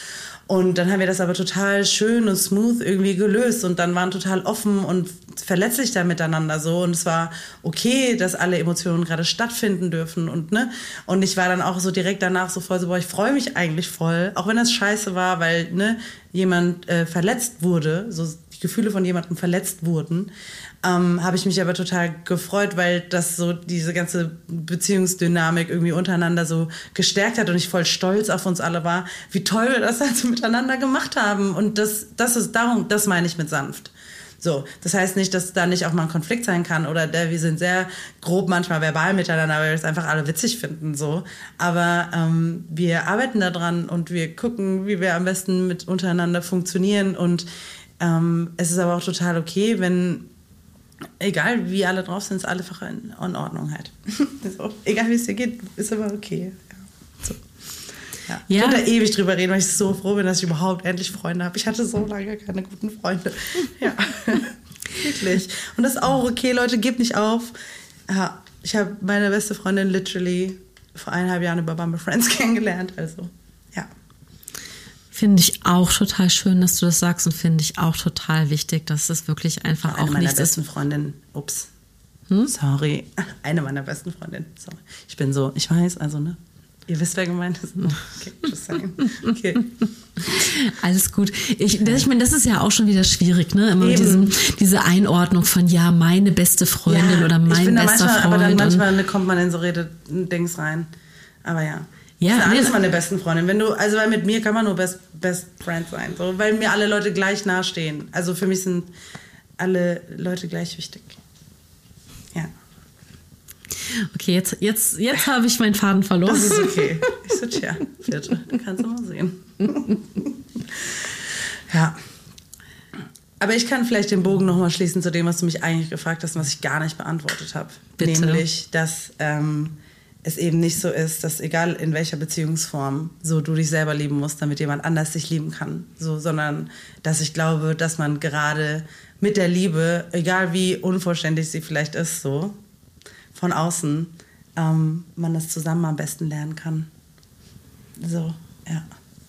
Und dann haben wir das aber total schön und smooth irgendwie gelöst und dann waren total offen und verletzlich da miteinander so und es war okay, dass alle Emotionen gerade stattfinden dürfen und ne und ich war dann auch so direkt danach so voll so, boah, ich freue mich eigentlich voll, auch wenn das scheiße war, weil ne jemand äh, verletzt wurde, so die Gefühle von jemandem verletzt wurden, ähm, habe ich mich aber total gefreut, weil das so diese ganze Beziehungsdynamik irgendwie untereinander so gestärkt hat und ich voll stolz auf uns alle war, wie toll wir das also miteinander gemacht haben und das, das ist darum, das meine ich mit sanft. So, das heißt nicht, dass da nicht auch mal ein Konflikt sein kann oder der, wir sind sehr grob manchmal verbal miteinander, weil wir es einfach alle witzig finden, so. Aber ähm, wir arbeiten daran und wir gucken, wie wir am besten mit untereinander funktionieren und ähm, es ist aber auch total okay, wenn egal wie alle drauf sind, ist alle einfach in, in Ordnung halt. So, egal wie es dir geht, ist aber okay. Ja. So. Ja. Ja. Ich könnte da ewig drüber reden, weil ich so froh bin, dass ich überhaupt endlich Freunde habe. Ich hatte so lange keine guten Freunde. Ja, wirklich. Und das ist auch okay, Leute, gebt nicht auf. Ja, ich habe meine beste Freundin literally vor eineinhalb Jahren über Bumble Friends kennengelernt. Also, ja. Finde ich auch total schön, dass du das sagst und finde ich auch total wichtig, dass es wirklich einfach auch, auch nichts ist. Eine meiner besten ist. Freundinnen, ups, hm? sorry, eine meiner besten Freundinnen, sorry. Ich bin so, ich weiß, also ne, ihr wisst, wer gemeint ist. Okay, just saying. Okay. Alles gut. Ich, ich meine, das ist ja auch schon wieder schwierig, ne? Immer diesen, diese Einordnung von, ja, meine beste Freundin ja, oder mein bester manchmal, Freund. Aber dann manchmal kommt man in so Rede-Dings rein. Aber ja. Ja, das ist alles meine besten Freundin. Wenn du, also weil mit mir kann man nur best, best friend sein, so, weil mir alle Leute gleich nahestehen. Also für mich sind alle Leute gleich wichtig. Ja. Okay, jetzt, jetzt, jetzt habe ich meinen Faden verloren. Das ist okay. Ich so, tja, bitte, kannst du mal sehen. Ja. Aber ich kann vielleicht den Bogen nochmal schließen zu dem, was du mich eigentlich gefragt hast und was ich gar nicht beantwortet habe. Bitte. Nämlich, dass ähm, es eben nicht so ist, dass egal in welcher Beziehungsform so du dich selber lieben musst, damit jemand anders dich lieben kann. So, sondern dass ich glaube, dass man gerade mit der Liebe, egal wie unvollständig sie vielleicht ist, so von außen, ähm, man das zusammen am besten lernen kann. So, ja.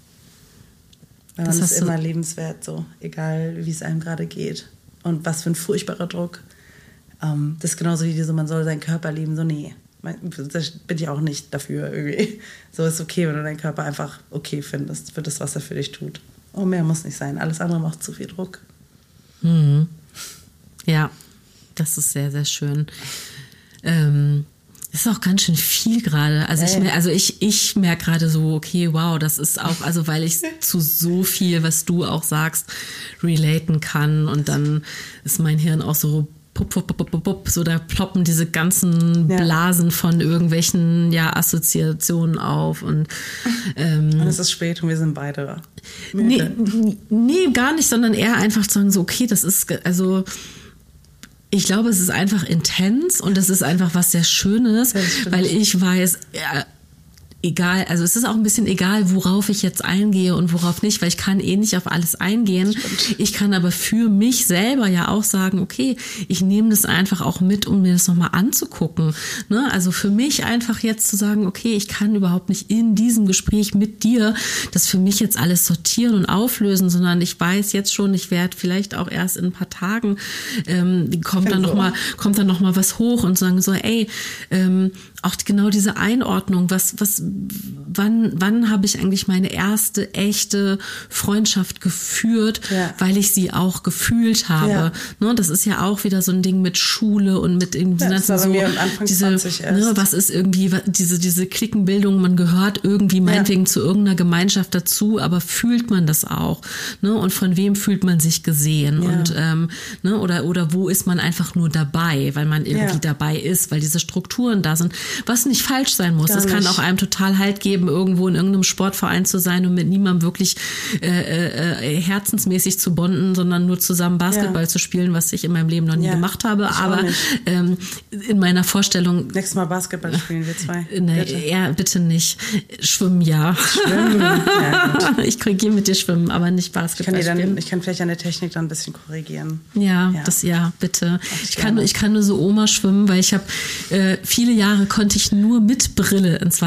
Weil man ist immer liebenswert, so, egal wie es einem gerade geht. Und was für ein furchtbarer Druck. Ähm, das ist genauso wie diese, man soll seinen Körper lieben, so, nee. Da bin ich auch nicht dafür irgendwie. So ist okay, wenn du deinen Körper einfach okay findest für das, was er für dich tut. Oh, mehr muss nicht sein. Alles andere macht zu viel Druck. Mhm. Ja, das ist sehr, sehr schön. Ähm, das ist auch ganz schön viel gerade. Also ich, mer- also ich, ich merke gerade so, okay, wow, das ist auch, also weil ich zu so viel, was du auch sagst, relaten kann und dann ist mein Hirn auch so Pup, pup, pup, pup, pup, so da ploppen diese ganzen Blasen ja. von irgendwelchen ja, Assoziationen auf. Und, ähm, und es ist spät und wir sind beide müde. Nee, nee, gar nicht, sondern eher einfach zu sagen, so okay, das ist, also ich glaube, es ist einfach intens und es ist einfach was sehr Schönes, weil ich weiß, ja, egal, also es ist auch ein bisschen egal, worauf ich jetzt eingehe und worauf nicht, weil ich kann eh nicht auf alles eingehen. Ich kann aber für mich selber ja auch sagen, okay, ich nehme das einfach auch mit, um mir das nochmal anzugucken. Ne? Also für mich einfach jetzt zu sagen, okay, ich kann überhaupt nicht in diesem Gespräch mit dir das für mich jetzt alles sortieren und auflösen, sondern ich weiß jetzt schon, ich werde vielleicht auch erst in ein paar Tagen, ähm, kommt dann nochmal, kommt dann noch mal was hoch und sagen so, ey, ähm, auch genau diese Einordnung, was, was, wann, wann habe ich eigentlich meine erste echte Freundschaft geführt, ja. weil ich sie auch gefühlt habe. Ja. Ne, das ist ja auch wieder so ein Ding mit Schule und mit irgendwie ja, das war so, bei mir am Anfang diese, zwanzig erst. Ne, was ist irgendwie, diese, diese Klickenbildung, man gehört irgendwie meinetwegen ja. zu irgendeiner Gemeinschaft dazu, aber fühlt man das auch? Ne, und von wem fühlt man sich gesehen? Ja. Und, ähm, ne, oder, oder wo ist man einfach nur dabei, weil man irgendwie ja. dabei ist, weil diese Strukturen da sind. Was nicht falsch sein muss. Es kann auch einem total Halt geben, irgendwo in irgendeinem Sportverein zu sein und mit niemandem wirklich äh, äh, herzensmäßig zu bonden, sondern nur zusammen Basketball ja. zu spielen, was ich in meinem Leben noch nie ja, gemacht habe. Aber ähm, in meiner Vorstellung... Nächstes Mal Basketball spielen wir zwei. Ne, bitte. Ja, bitte nicht. Schwimmen, ja. Schwimmen, ja gut. Ich korrigiere mit dir schwimmen, aber nicht Basketball ich kann spielen. Dann, ich kann vielleicht an der Technik dann ein bisschen korrigieren. Ja, ja. das ja, bitte. Ich kann, ich kann nur so Oma schwimmen, weil ich habe äh, viele Jahre konnte ich nur mit Brille ins Wasser gehen,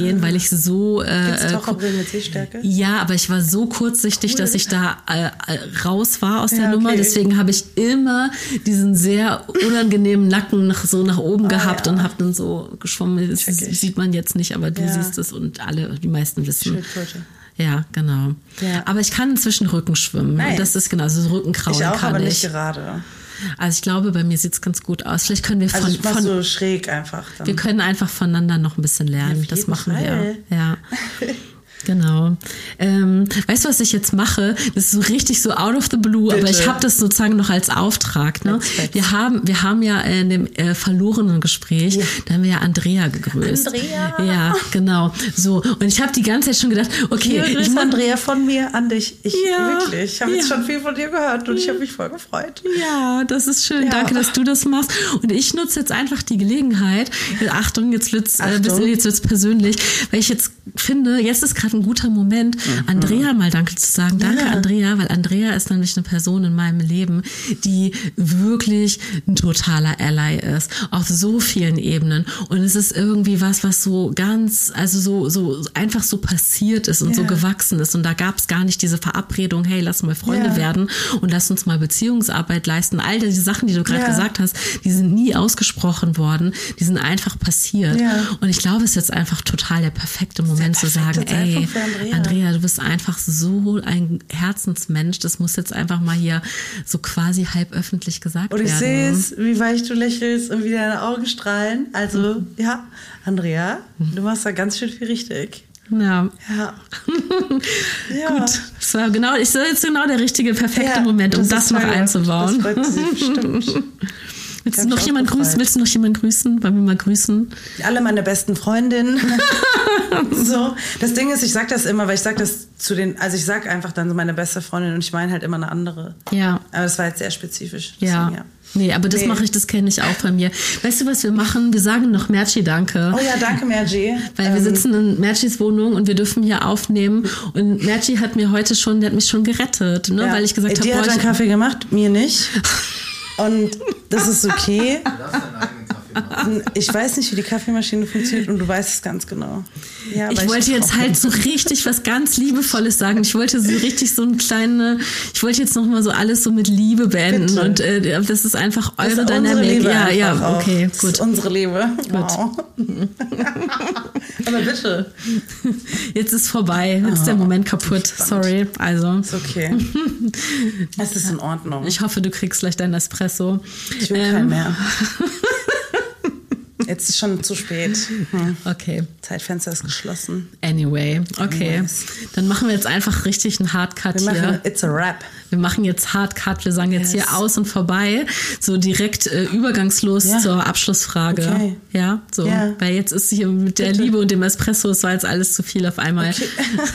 gehen, weil ich so... Äh, Gibt's Taucherbrillen mit Sehstärke? Ja, aber ich war so kurzsichtig, cool. dass ich da äh, raus war aus der ja, Nummer. Okay. Deswegen habe ich immer diesen sehr unangenehmen Nacken nach, so nach oben oh, gehabt ja. und habe dann so geschwommen. Das sieht man jetzt nicht, aber du ja. siehst es und alle, die meisten wissen. Schildkröte. Ja, genau. Ja. Aber ich kann inzwischen Rücken schwimmen. Nice. Und das ist genau, so Rückenkraulen kann ich. Ich auch, aber nicht gerade. Also ich glaube, bei mir sieht es ganz gut aus. Vielleicht können wir von... Also ich mach von, so schräg einfach. Dann. Wir können einfach voneinander noch ein bisschen lernen. Ja, das machen Fall. wir. Ja. Genau. Ähm, weißt du, was ich jetzt mache? Das ist so richtig so out of the blue, Bitte. aber ich habe das sozusagen noch als Auftrag. Ne? Wir haben, wir haben ja in dem äh, verlorenen Gespräch, ja. da haben wir ja Andrea gegrüßt. Andrea! Ja, genau. So. Und ich habe die ganze Zeit schon gedacht, okay. Hier grüß Andrea von mir an dich. Ich ja, wirklich. Ich habe ja. jetzt schon viel von dir gehört und ich habe mich voll gefreut. Ja, das ist schön. Ja. Danke, dass du das machst. Und ich nutze jetzt einfach die Gelegenheit. Achtung, jetzt wird's, Achtung. Äh, jetzt wird's persönlich, weil ich jetzt finde, jetzt ist gerade ein guter Moment, mhm. Andrea mal Danke zu sagen. Danke, ja. Andrea, weil Andrea ist nämlich eine Person in meinem Leben, die wirklich ein totaler Ally ist. Auf so vielen Ebenen. Und es ist irgendwie was, was so ganz, also so, so einfach so passiert ist und ja. so gewachsen ist. Und da gab es gar nicht diese Verabredung, hey, lass mal Freunde ja. werden und lass uns mal Beziehungsarbeit leisten. All diese Sachen, die du gerade ja. gesagt hast, die sind nie ausgesprochen worden. Die sind einfach passiert. Ja. Und ich glaube, es ist jetzt einfach total der perfekte Moment zu sagen, ey, Andrea. Andrea, du bist einfach so ein Herzensmensch. Das muss jetzt einfach mal hier so quasi halb öffentlich gesagt werden. Und ich sehe es, wie weich du lächelst und wie deine Augen strahlen. Also, mhm. ja, Andrea, du machst da ganz schön viel richtig. Ja. Ja. ja. Gut. Das war genau, ich sehe jetzt genau der richtige, perfekte ja, Moment, um das, das noch einzubauen. Das freut sie bestimmt. Willst du noch jemand grüßen? Willst du noch jemanden grüßen? Wollen wir mal grüßen? Alle meine besten Freundinnen. So. Das Ding ist, ich sag das immer, weil ich sag das zu den, also ich sag einfach dann so meine beste Freundin und ich meine halt immer eine andere. Ja. Aber das war jetzt sehr spezifisch. Ja. Deswegen, ja. Nee, aber das nee. mache ich, das kenne ich auch von mir. Weißt du, was wir machen? Wir sagen noch Merci danke. Oh ja, danke Merci. Weil ähm. wir sitzen in Mercis Wohnung und wir dürfen hier aufnehmen. Und Merci hat mir heute schon, der hat mich schon gerettet, ne? Ja. Weil ich gesagt habe, dir hat einen Kaffee gemacht, mir nicht. Und das ist okay. Du darfst deinen eigenen Kaffee machen. Ich weiß nicht, wie die Kaffeemaschine funktioniert und du weißt es ganz genau. Ja, ich wollte jetzt halt so richtig was ganz Liebevolles sagen. Ich wollte so richtig so ein kleine, ich wollte jetzt nochmal so alles so mit Liebe beenden. Bitte. Und äh, das ist einfach eure das ist Dynamik. Ja, ja, okay, auch. gut. Das ist unsere Liebe. Wow. Aber bitte. Jetzt ist vorbei. Jetzt ist der Moment kaputt. Sorry. Also. Ist okay. Es ist in Ordnung. Ich hoffe, du kriegst gleich deinen Espresso. Ich will ähm. keinen mehr. Jetzt ist schon zu spät. Hm. Okay. Zeitfenster ist geschlossen. Anyway, okay. Anyways. Dann machen wir jetzt einfach richtig einen Hardcut wir hier. Machen, it's a wrap. Wir machen jetzt Hardcut. Wir sagen jetzt yes. hier aus und vorbei. So direkt äh, übergangslos ja. zur Abschlussfrage. Okay. Ja, so. Ja. Weil jetzt ist hier mit der Bitte. Liebe und dem Espresso, es war jetzt alles zu viel auf einmal. Okay.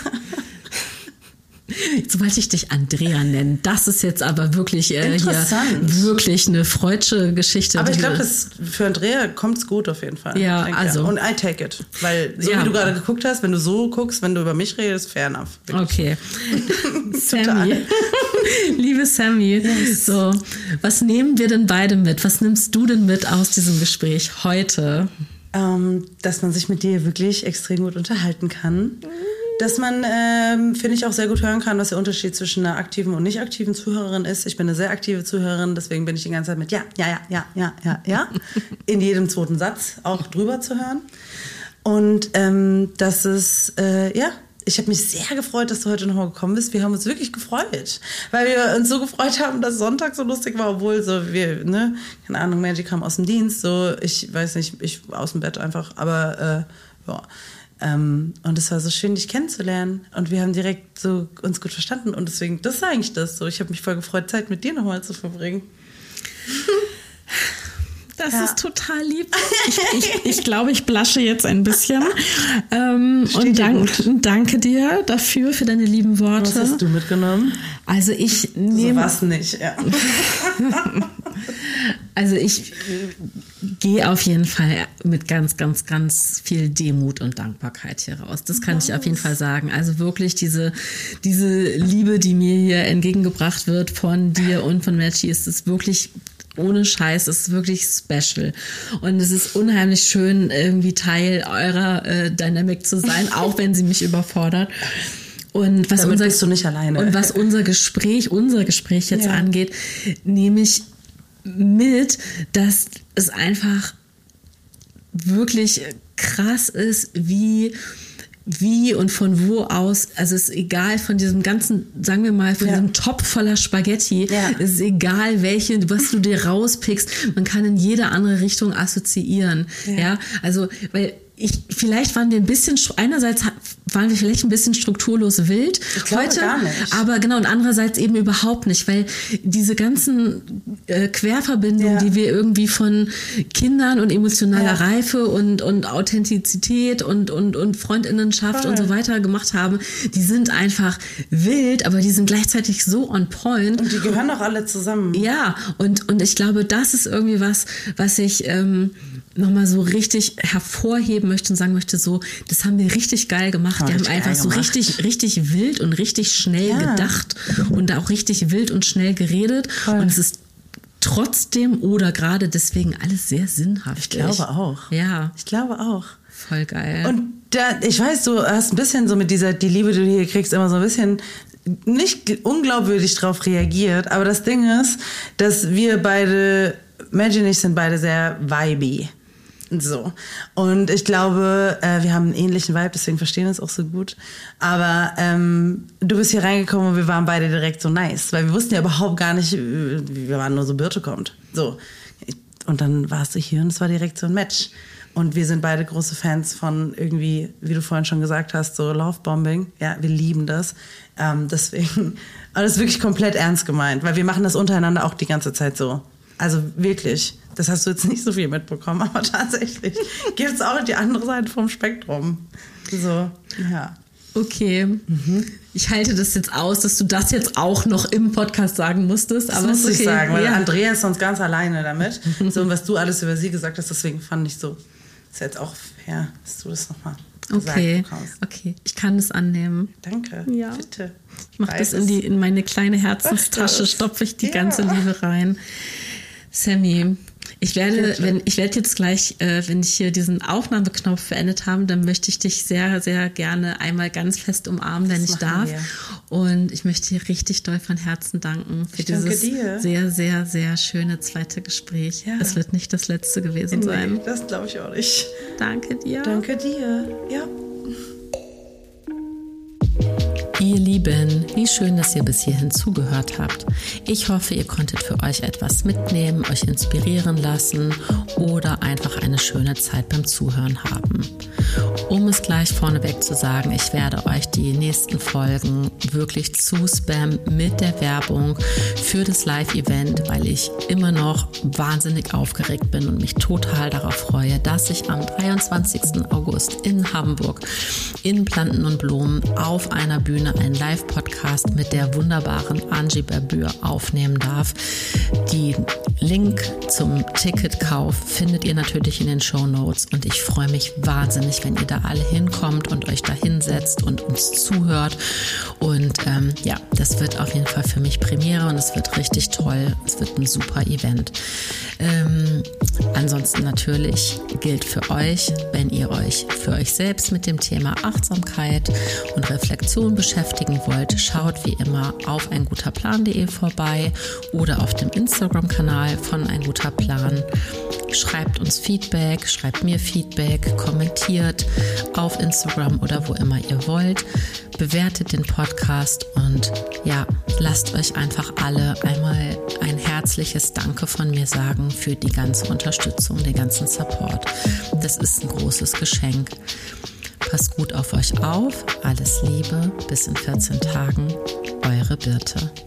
Jetzt wollte ich dich Andrea nennen. Das ist jetzt aber wirklich äh, hier wirklich eine freudsche Geschichte. Aber ich glaube, für Andrea kommt es gut auf jeden Fall. Ja, also. Und I take it. Weil so ja. wie du gerade geguckt hast, wenn du so guckst, wenn du über mich redest, fair enough. Wirklich. Okay. Sammy. Liebe Sammy, yes. so, was nehmen wir denn beide mit? Was nimmst du denn mit aus diesem Gespräch heute? Ähm, dass man sich mit dir wirklich extrem gut unterhalten kann. Dass man, ähm, finde ich, auch sehr gut hören kann, was der Unterschied zwischen einer aktiven und nicht aktiven Zuhörerin ist. Ich bin eine sehr aktive Zuhörerin, deswegen bin ich die ganze Zeit mit ja, ja, ja, ja, ja, ja, ja, in jedem zweiten Satz auch drüber zu hören. Und ähm, das ist, äh, ja, ich habe mich sehr gefreut, dass du heute nochmal gekommen bist. Wir haben uns wirklich gefreut, weil wir uns so gefreut haben, dass Sonntag so lustig war, obwohl so wir, ne, keine Ahnung, Magic kam aus dem Dienst, so, ich weiß nicht, ich aus dem Bett einfach, aber äh, ja. Ähm, und es war so schön, dich kennenzulernen. Und wir haben direkt so uns gut verstanden. Und deswegen, das ist eigentlich das so. Ich habe mich voll gefreut, Zeit mit dir nochmal zu verbringen. Das ja. ist total lieb. Ich, ich, ich glaube, ich blusche jetzt ein bisschen. Ähm, und dank, danke dir dafür, für deine lieben Worte. Was hast du mitgenommen? Also ich nehme... So was nicht, ja. Also ich gehe auf jeden Fall mit ganz, ganz, ganz viel Demut und Dankbarkeit hier raus. Das kann Was? ich auf jeden Fall sagen. Also wirklich diese, diese Liebe, die mir hier entgegengebracht wird von dir und von Merci, ist es wirklich ohne Scheiß, es ist wirklich special. Und es ist unheimlich schön, irgendwie Teil eurer äh, Dynamic zu sein, auch wenn sie mich überfordert. Und was Damit unser, bist du nicht alleine. Und was unser Gespräch, unser Gespräch jetzt ja. angeht, nehme ich mit, dass es einfach wirklich krass ist, wie wie und von wo aus, also es ist egal von diesem ganzen, sagen wir mal, von ja. diesem Topf voller Spaghetti, ja. es ist egal, welche, was du dir rauspickst, man kann in jede andere Richtung assoziieren, ja, ja? Also, weil ich, vielleicht waren wir ein bisschen, einerseits waren wir vielleicht ein bisschen strukturlos wild ich glaube heute, gar nicht. Aber genau, und andererseits eben überhaupt nicht, weil diese ganzen äh, Querverbindungen, ja. die wir irgendwie von Kindern und emotionaler ja. Reife und, und Authentizität und, und, und Freundinnenschaft Voll. Und so weiter gemacht haben, die sind einfach wild, aber die sind gleichzeitig so on point. Und die gehören doch alle zusammen. Ja, und, und ich glaube, das ist irgendwie was, was ich ähm, nochmal so richtig hervorheben möchte und sagen möchte, so, das haben wir richtig geil gemacht. Die haben einfach so richtig, richtig wild und richtig schnell ja. gedacht und auch richtig wild und schnell geredet. Voll. Und es ist trotzdem oder gerade deswegen alles sehr sinnhaft. Ich glaube auch. Ja. Ich glaube auch. Voll geil. Und da, ich weiß, du hast ein bisschen so mit dieser, die Liebe, die du hier kriegst, immer so ein bisschen nicht unglaubwürdig drauf reagiert. Aber das Ding ist, dass wir beide, Maggie und ich sind beide sehr vibey. So. Und ich glaube, äh, wir haben einen ähnlichen Vibe, deswegen verstehen wir uns auch so gut. Aber ähm, du bist hier reingekommen und wir waren beide direkt so nice, weil wir wussten ja überhaupt gar nicht, wir waren nur so, Birte kommt. So. Und dann warst du hier und es war direkt so ein Match. Und wir sind beide große Fans von irgendwie, wie du vorhin schon gesagt hast, so Lovebombing. Ja, wir lieben das. Ähm, deswegen, aber das ist wirklich komplett ernst gemeint, weil wir machen das untereinander auch die ganze Zeit so. Also wirklich. Das hast du jetzt nicht so viel mitbekommen, aber tatsächlich gibt es auch die andere Seite vom Spektrum. So, ja. Okay. Mhm. Ich halte das jetzt aus, dass du das jetzt auch noch im Podcast sagen musstest. Das aber muss okay. ich sagen, weil ja. Andrea ist sonst ganz alleine damit. So, und was du alles über sie gesagt hast, deswegen fand ich so, ist jetzt auch fair, dass du das nochmal okay. gesagt bekommst. Okay, ich kann das annehmen. Danke, ja. bitte. Ich mache das in, die, in meine kleine Herzenstasche, stopfe ich die ja. ganze Liebe rein. Sammy, ich werde, wenn, ich werde jetzt gleich, äh, wenn ich hier diesen Aufnahmeknopf beendet habe, dann möchte ich dich sehr, sehr gerne einmal ganz fest umarmen, wenn das ich darf. Wir. Und ich möchte dir richtig doll von Herzen danken für ich dieses sehr, sehr, sehr schöne zweite Gespräch. Ja. Es wird nicht das letzte gewesen nee, sein. Das glaube ich auch nicht. Danke dir. Danke dir. Ja. Ihr Lieben, wie schön, dass ihr bis hierhin zugehört habt. Ich hoffe, ihr konntet für euch etwas mitnehmen, euch inspirieren lassen oder einfach eine schöne Zeit beim Zuhören haben. Um es gleich vorneweg zu sagen, ich werde euch die nächsten Folgen wirklich zuspammen mit der Werbung für das Live-Event, weil ich immer noch wahnsinnig aufgeregt bin und mich total darauf freue, dass ich am dreiundzwanzigsten August in Hamburg in Planten und Blumen auf einer Bühne einen Live-Podcast mit der wunderbaren Angie Berbür aufnehmen darf. Die Link zum Ticketkauf findet ihr natürlich in den Shownotes und ich freue mich wahnsinnig, wenn ihr da alle hinkommt und euch da hinsetzt und uns zuhört. Und ähm, ja, das wird auf jeden Fall für mich Premiere und es wird richtig toll. Es wird ein super Event. Ähm, ansonsten natürlich gilt für euch, wenn ihr euch für euch selbst mit dem Thema Achtsamkeit und Reflexion beschäftigen wollt, schaut wie immer auf ein guter plan punkt de vorbei oder auf dem Instagram-Kanal von Ein Guter Plan. Schreibt uns Feedback, schreibt mir Feedback, kommentiert auf Instagram oder wo immer ihr wollt. Bewertet den Podcast und ja, lasst euch einfach alle einmal ein herzliches Danke von mir sagen für die ganze Unterstützung, den ganzen Support. Das ist ein großes Geschenk. Passt gut auf euch auf. Alles Liebe. Bis in vierzehn Tagen. Eure Birte.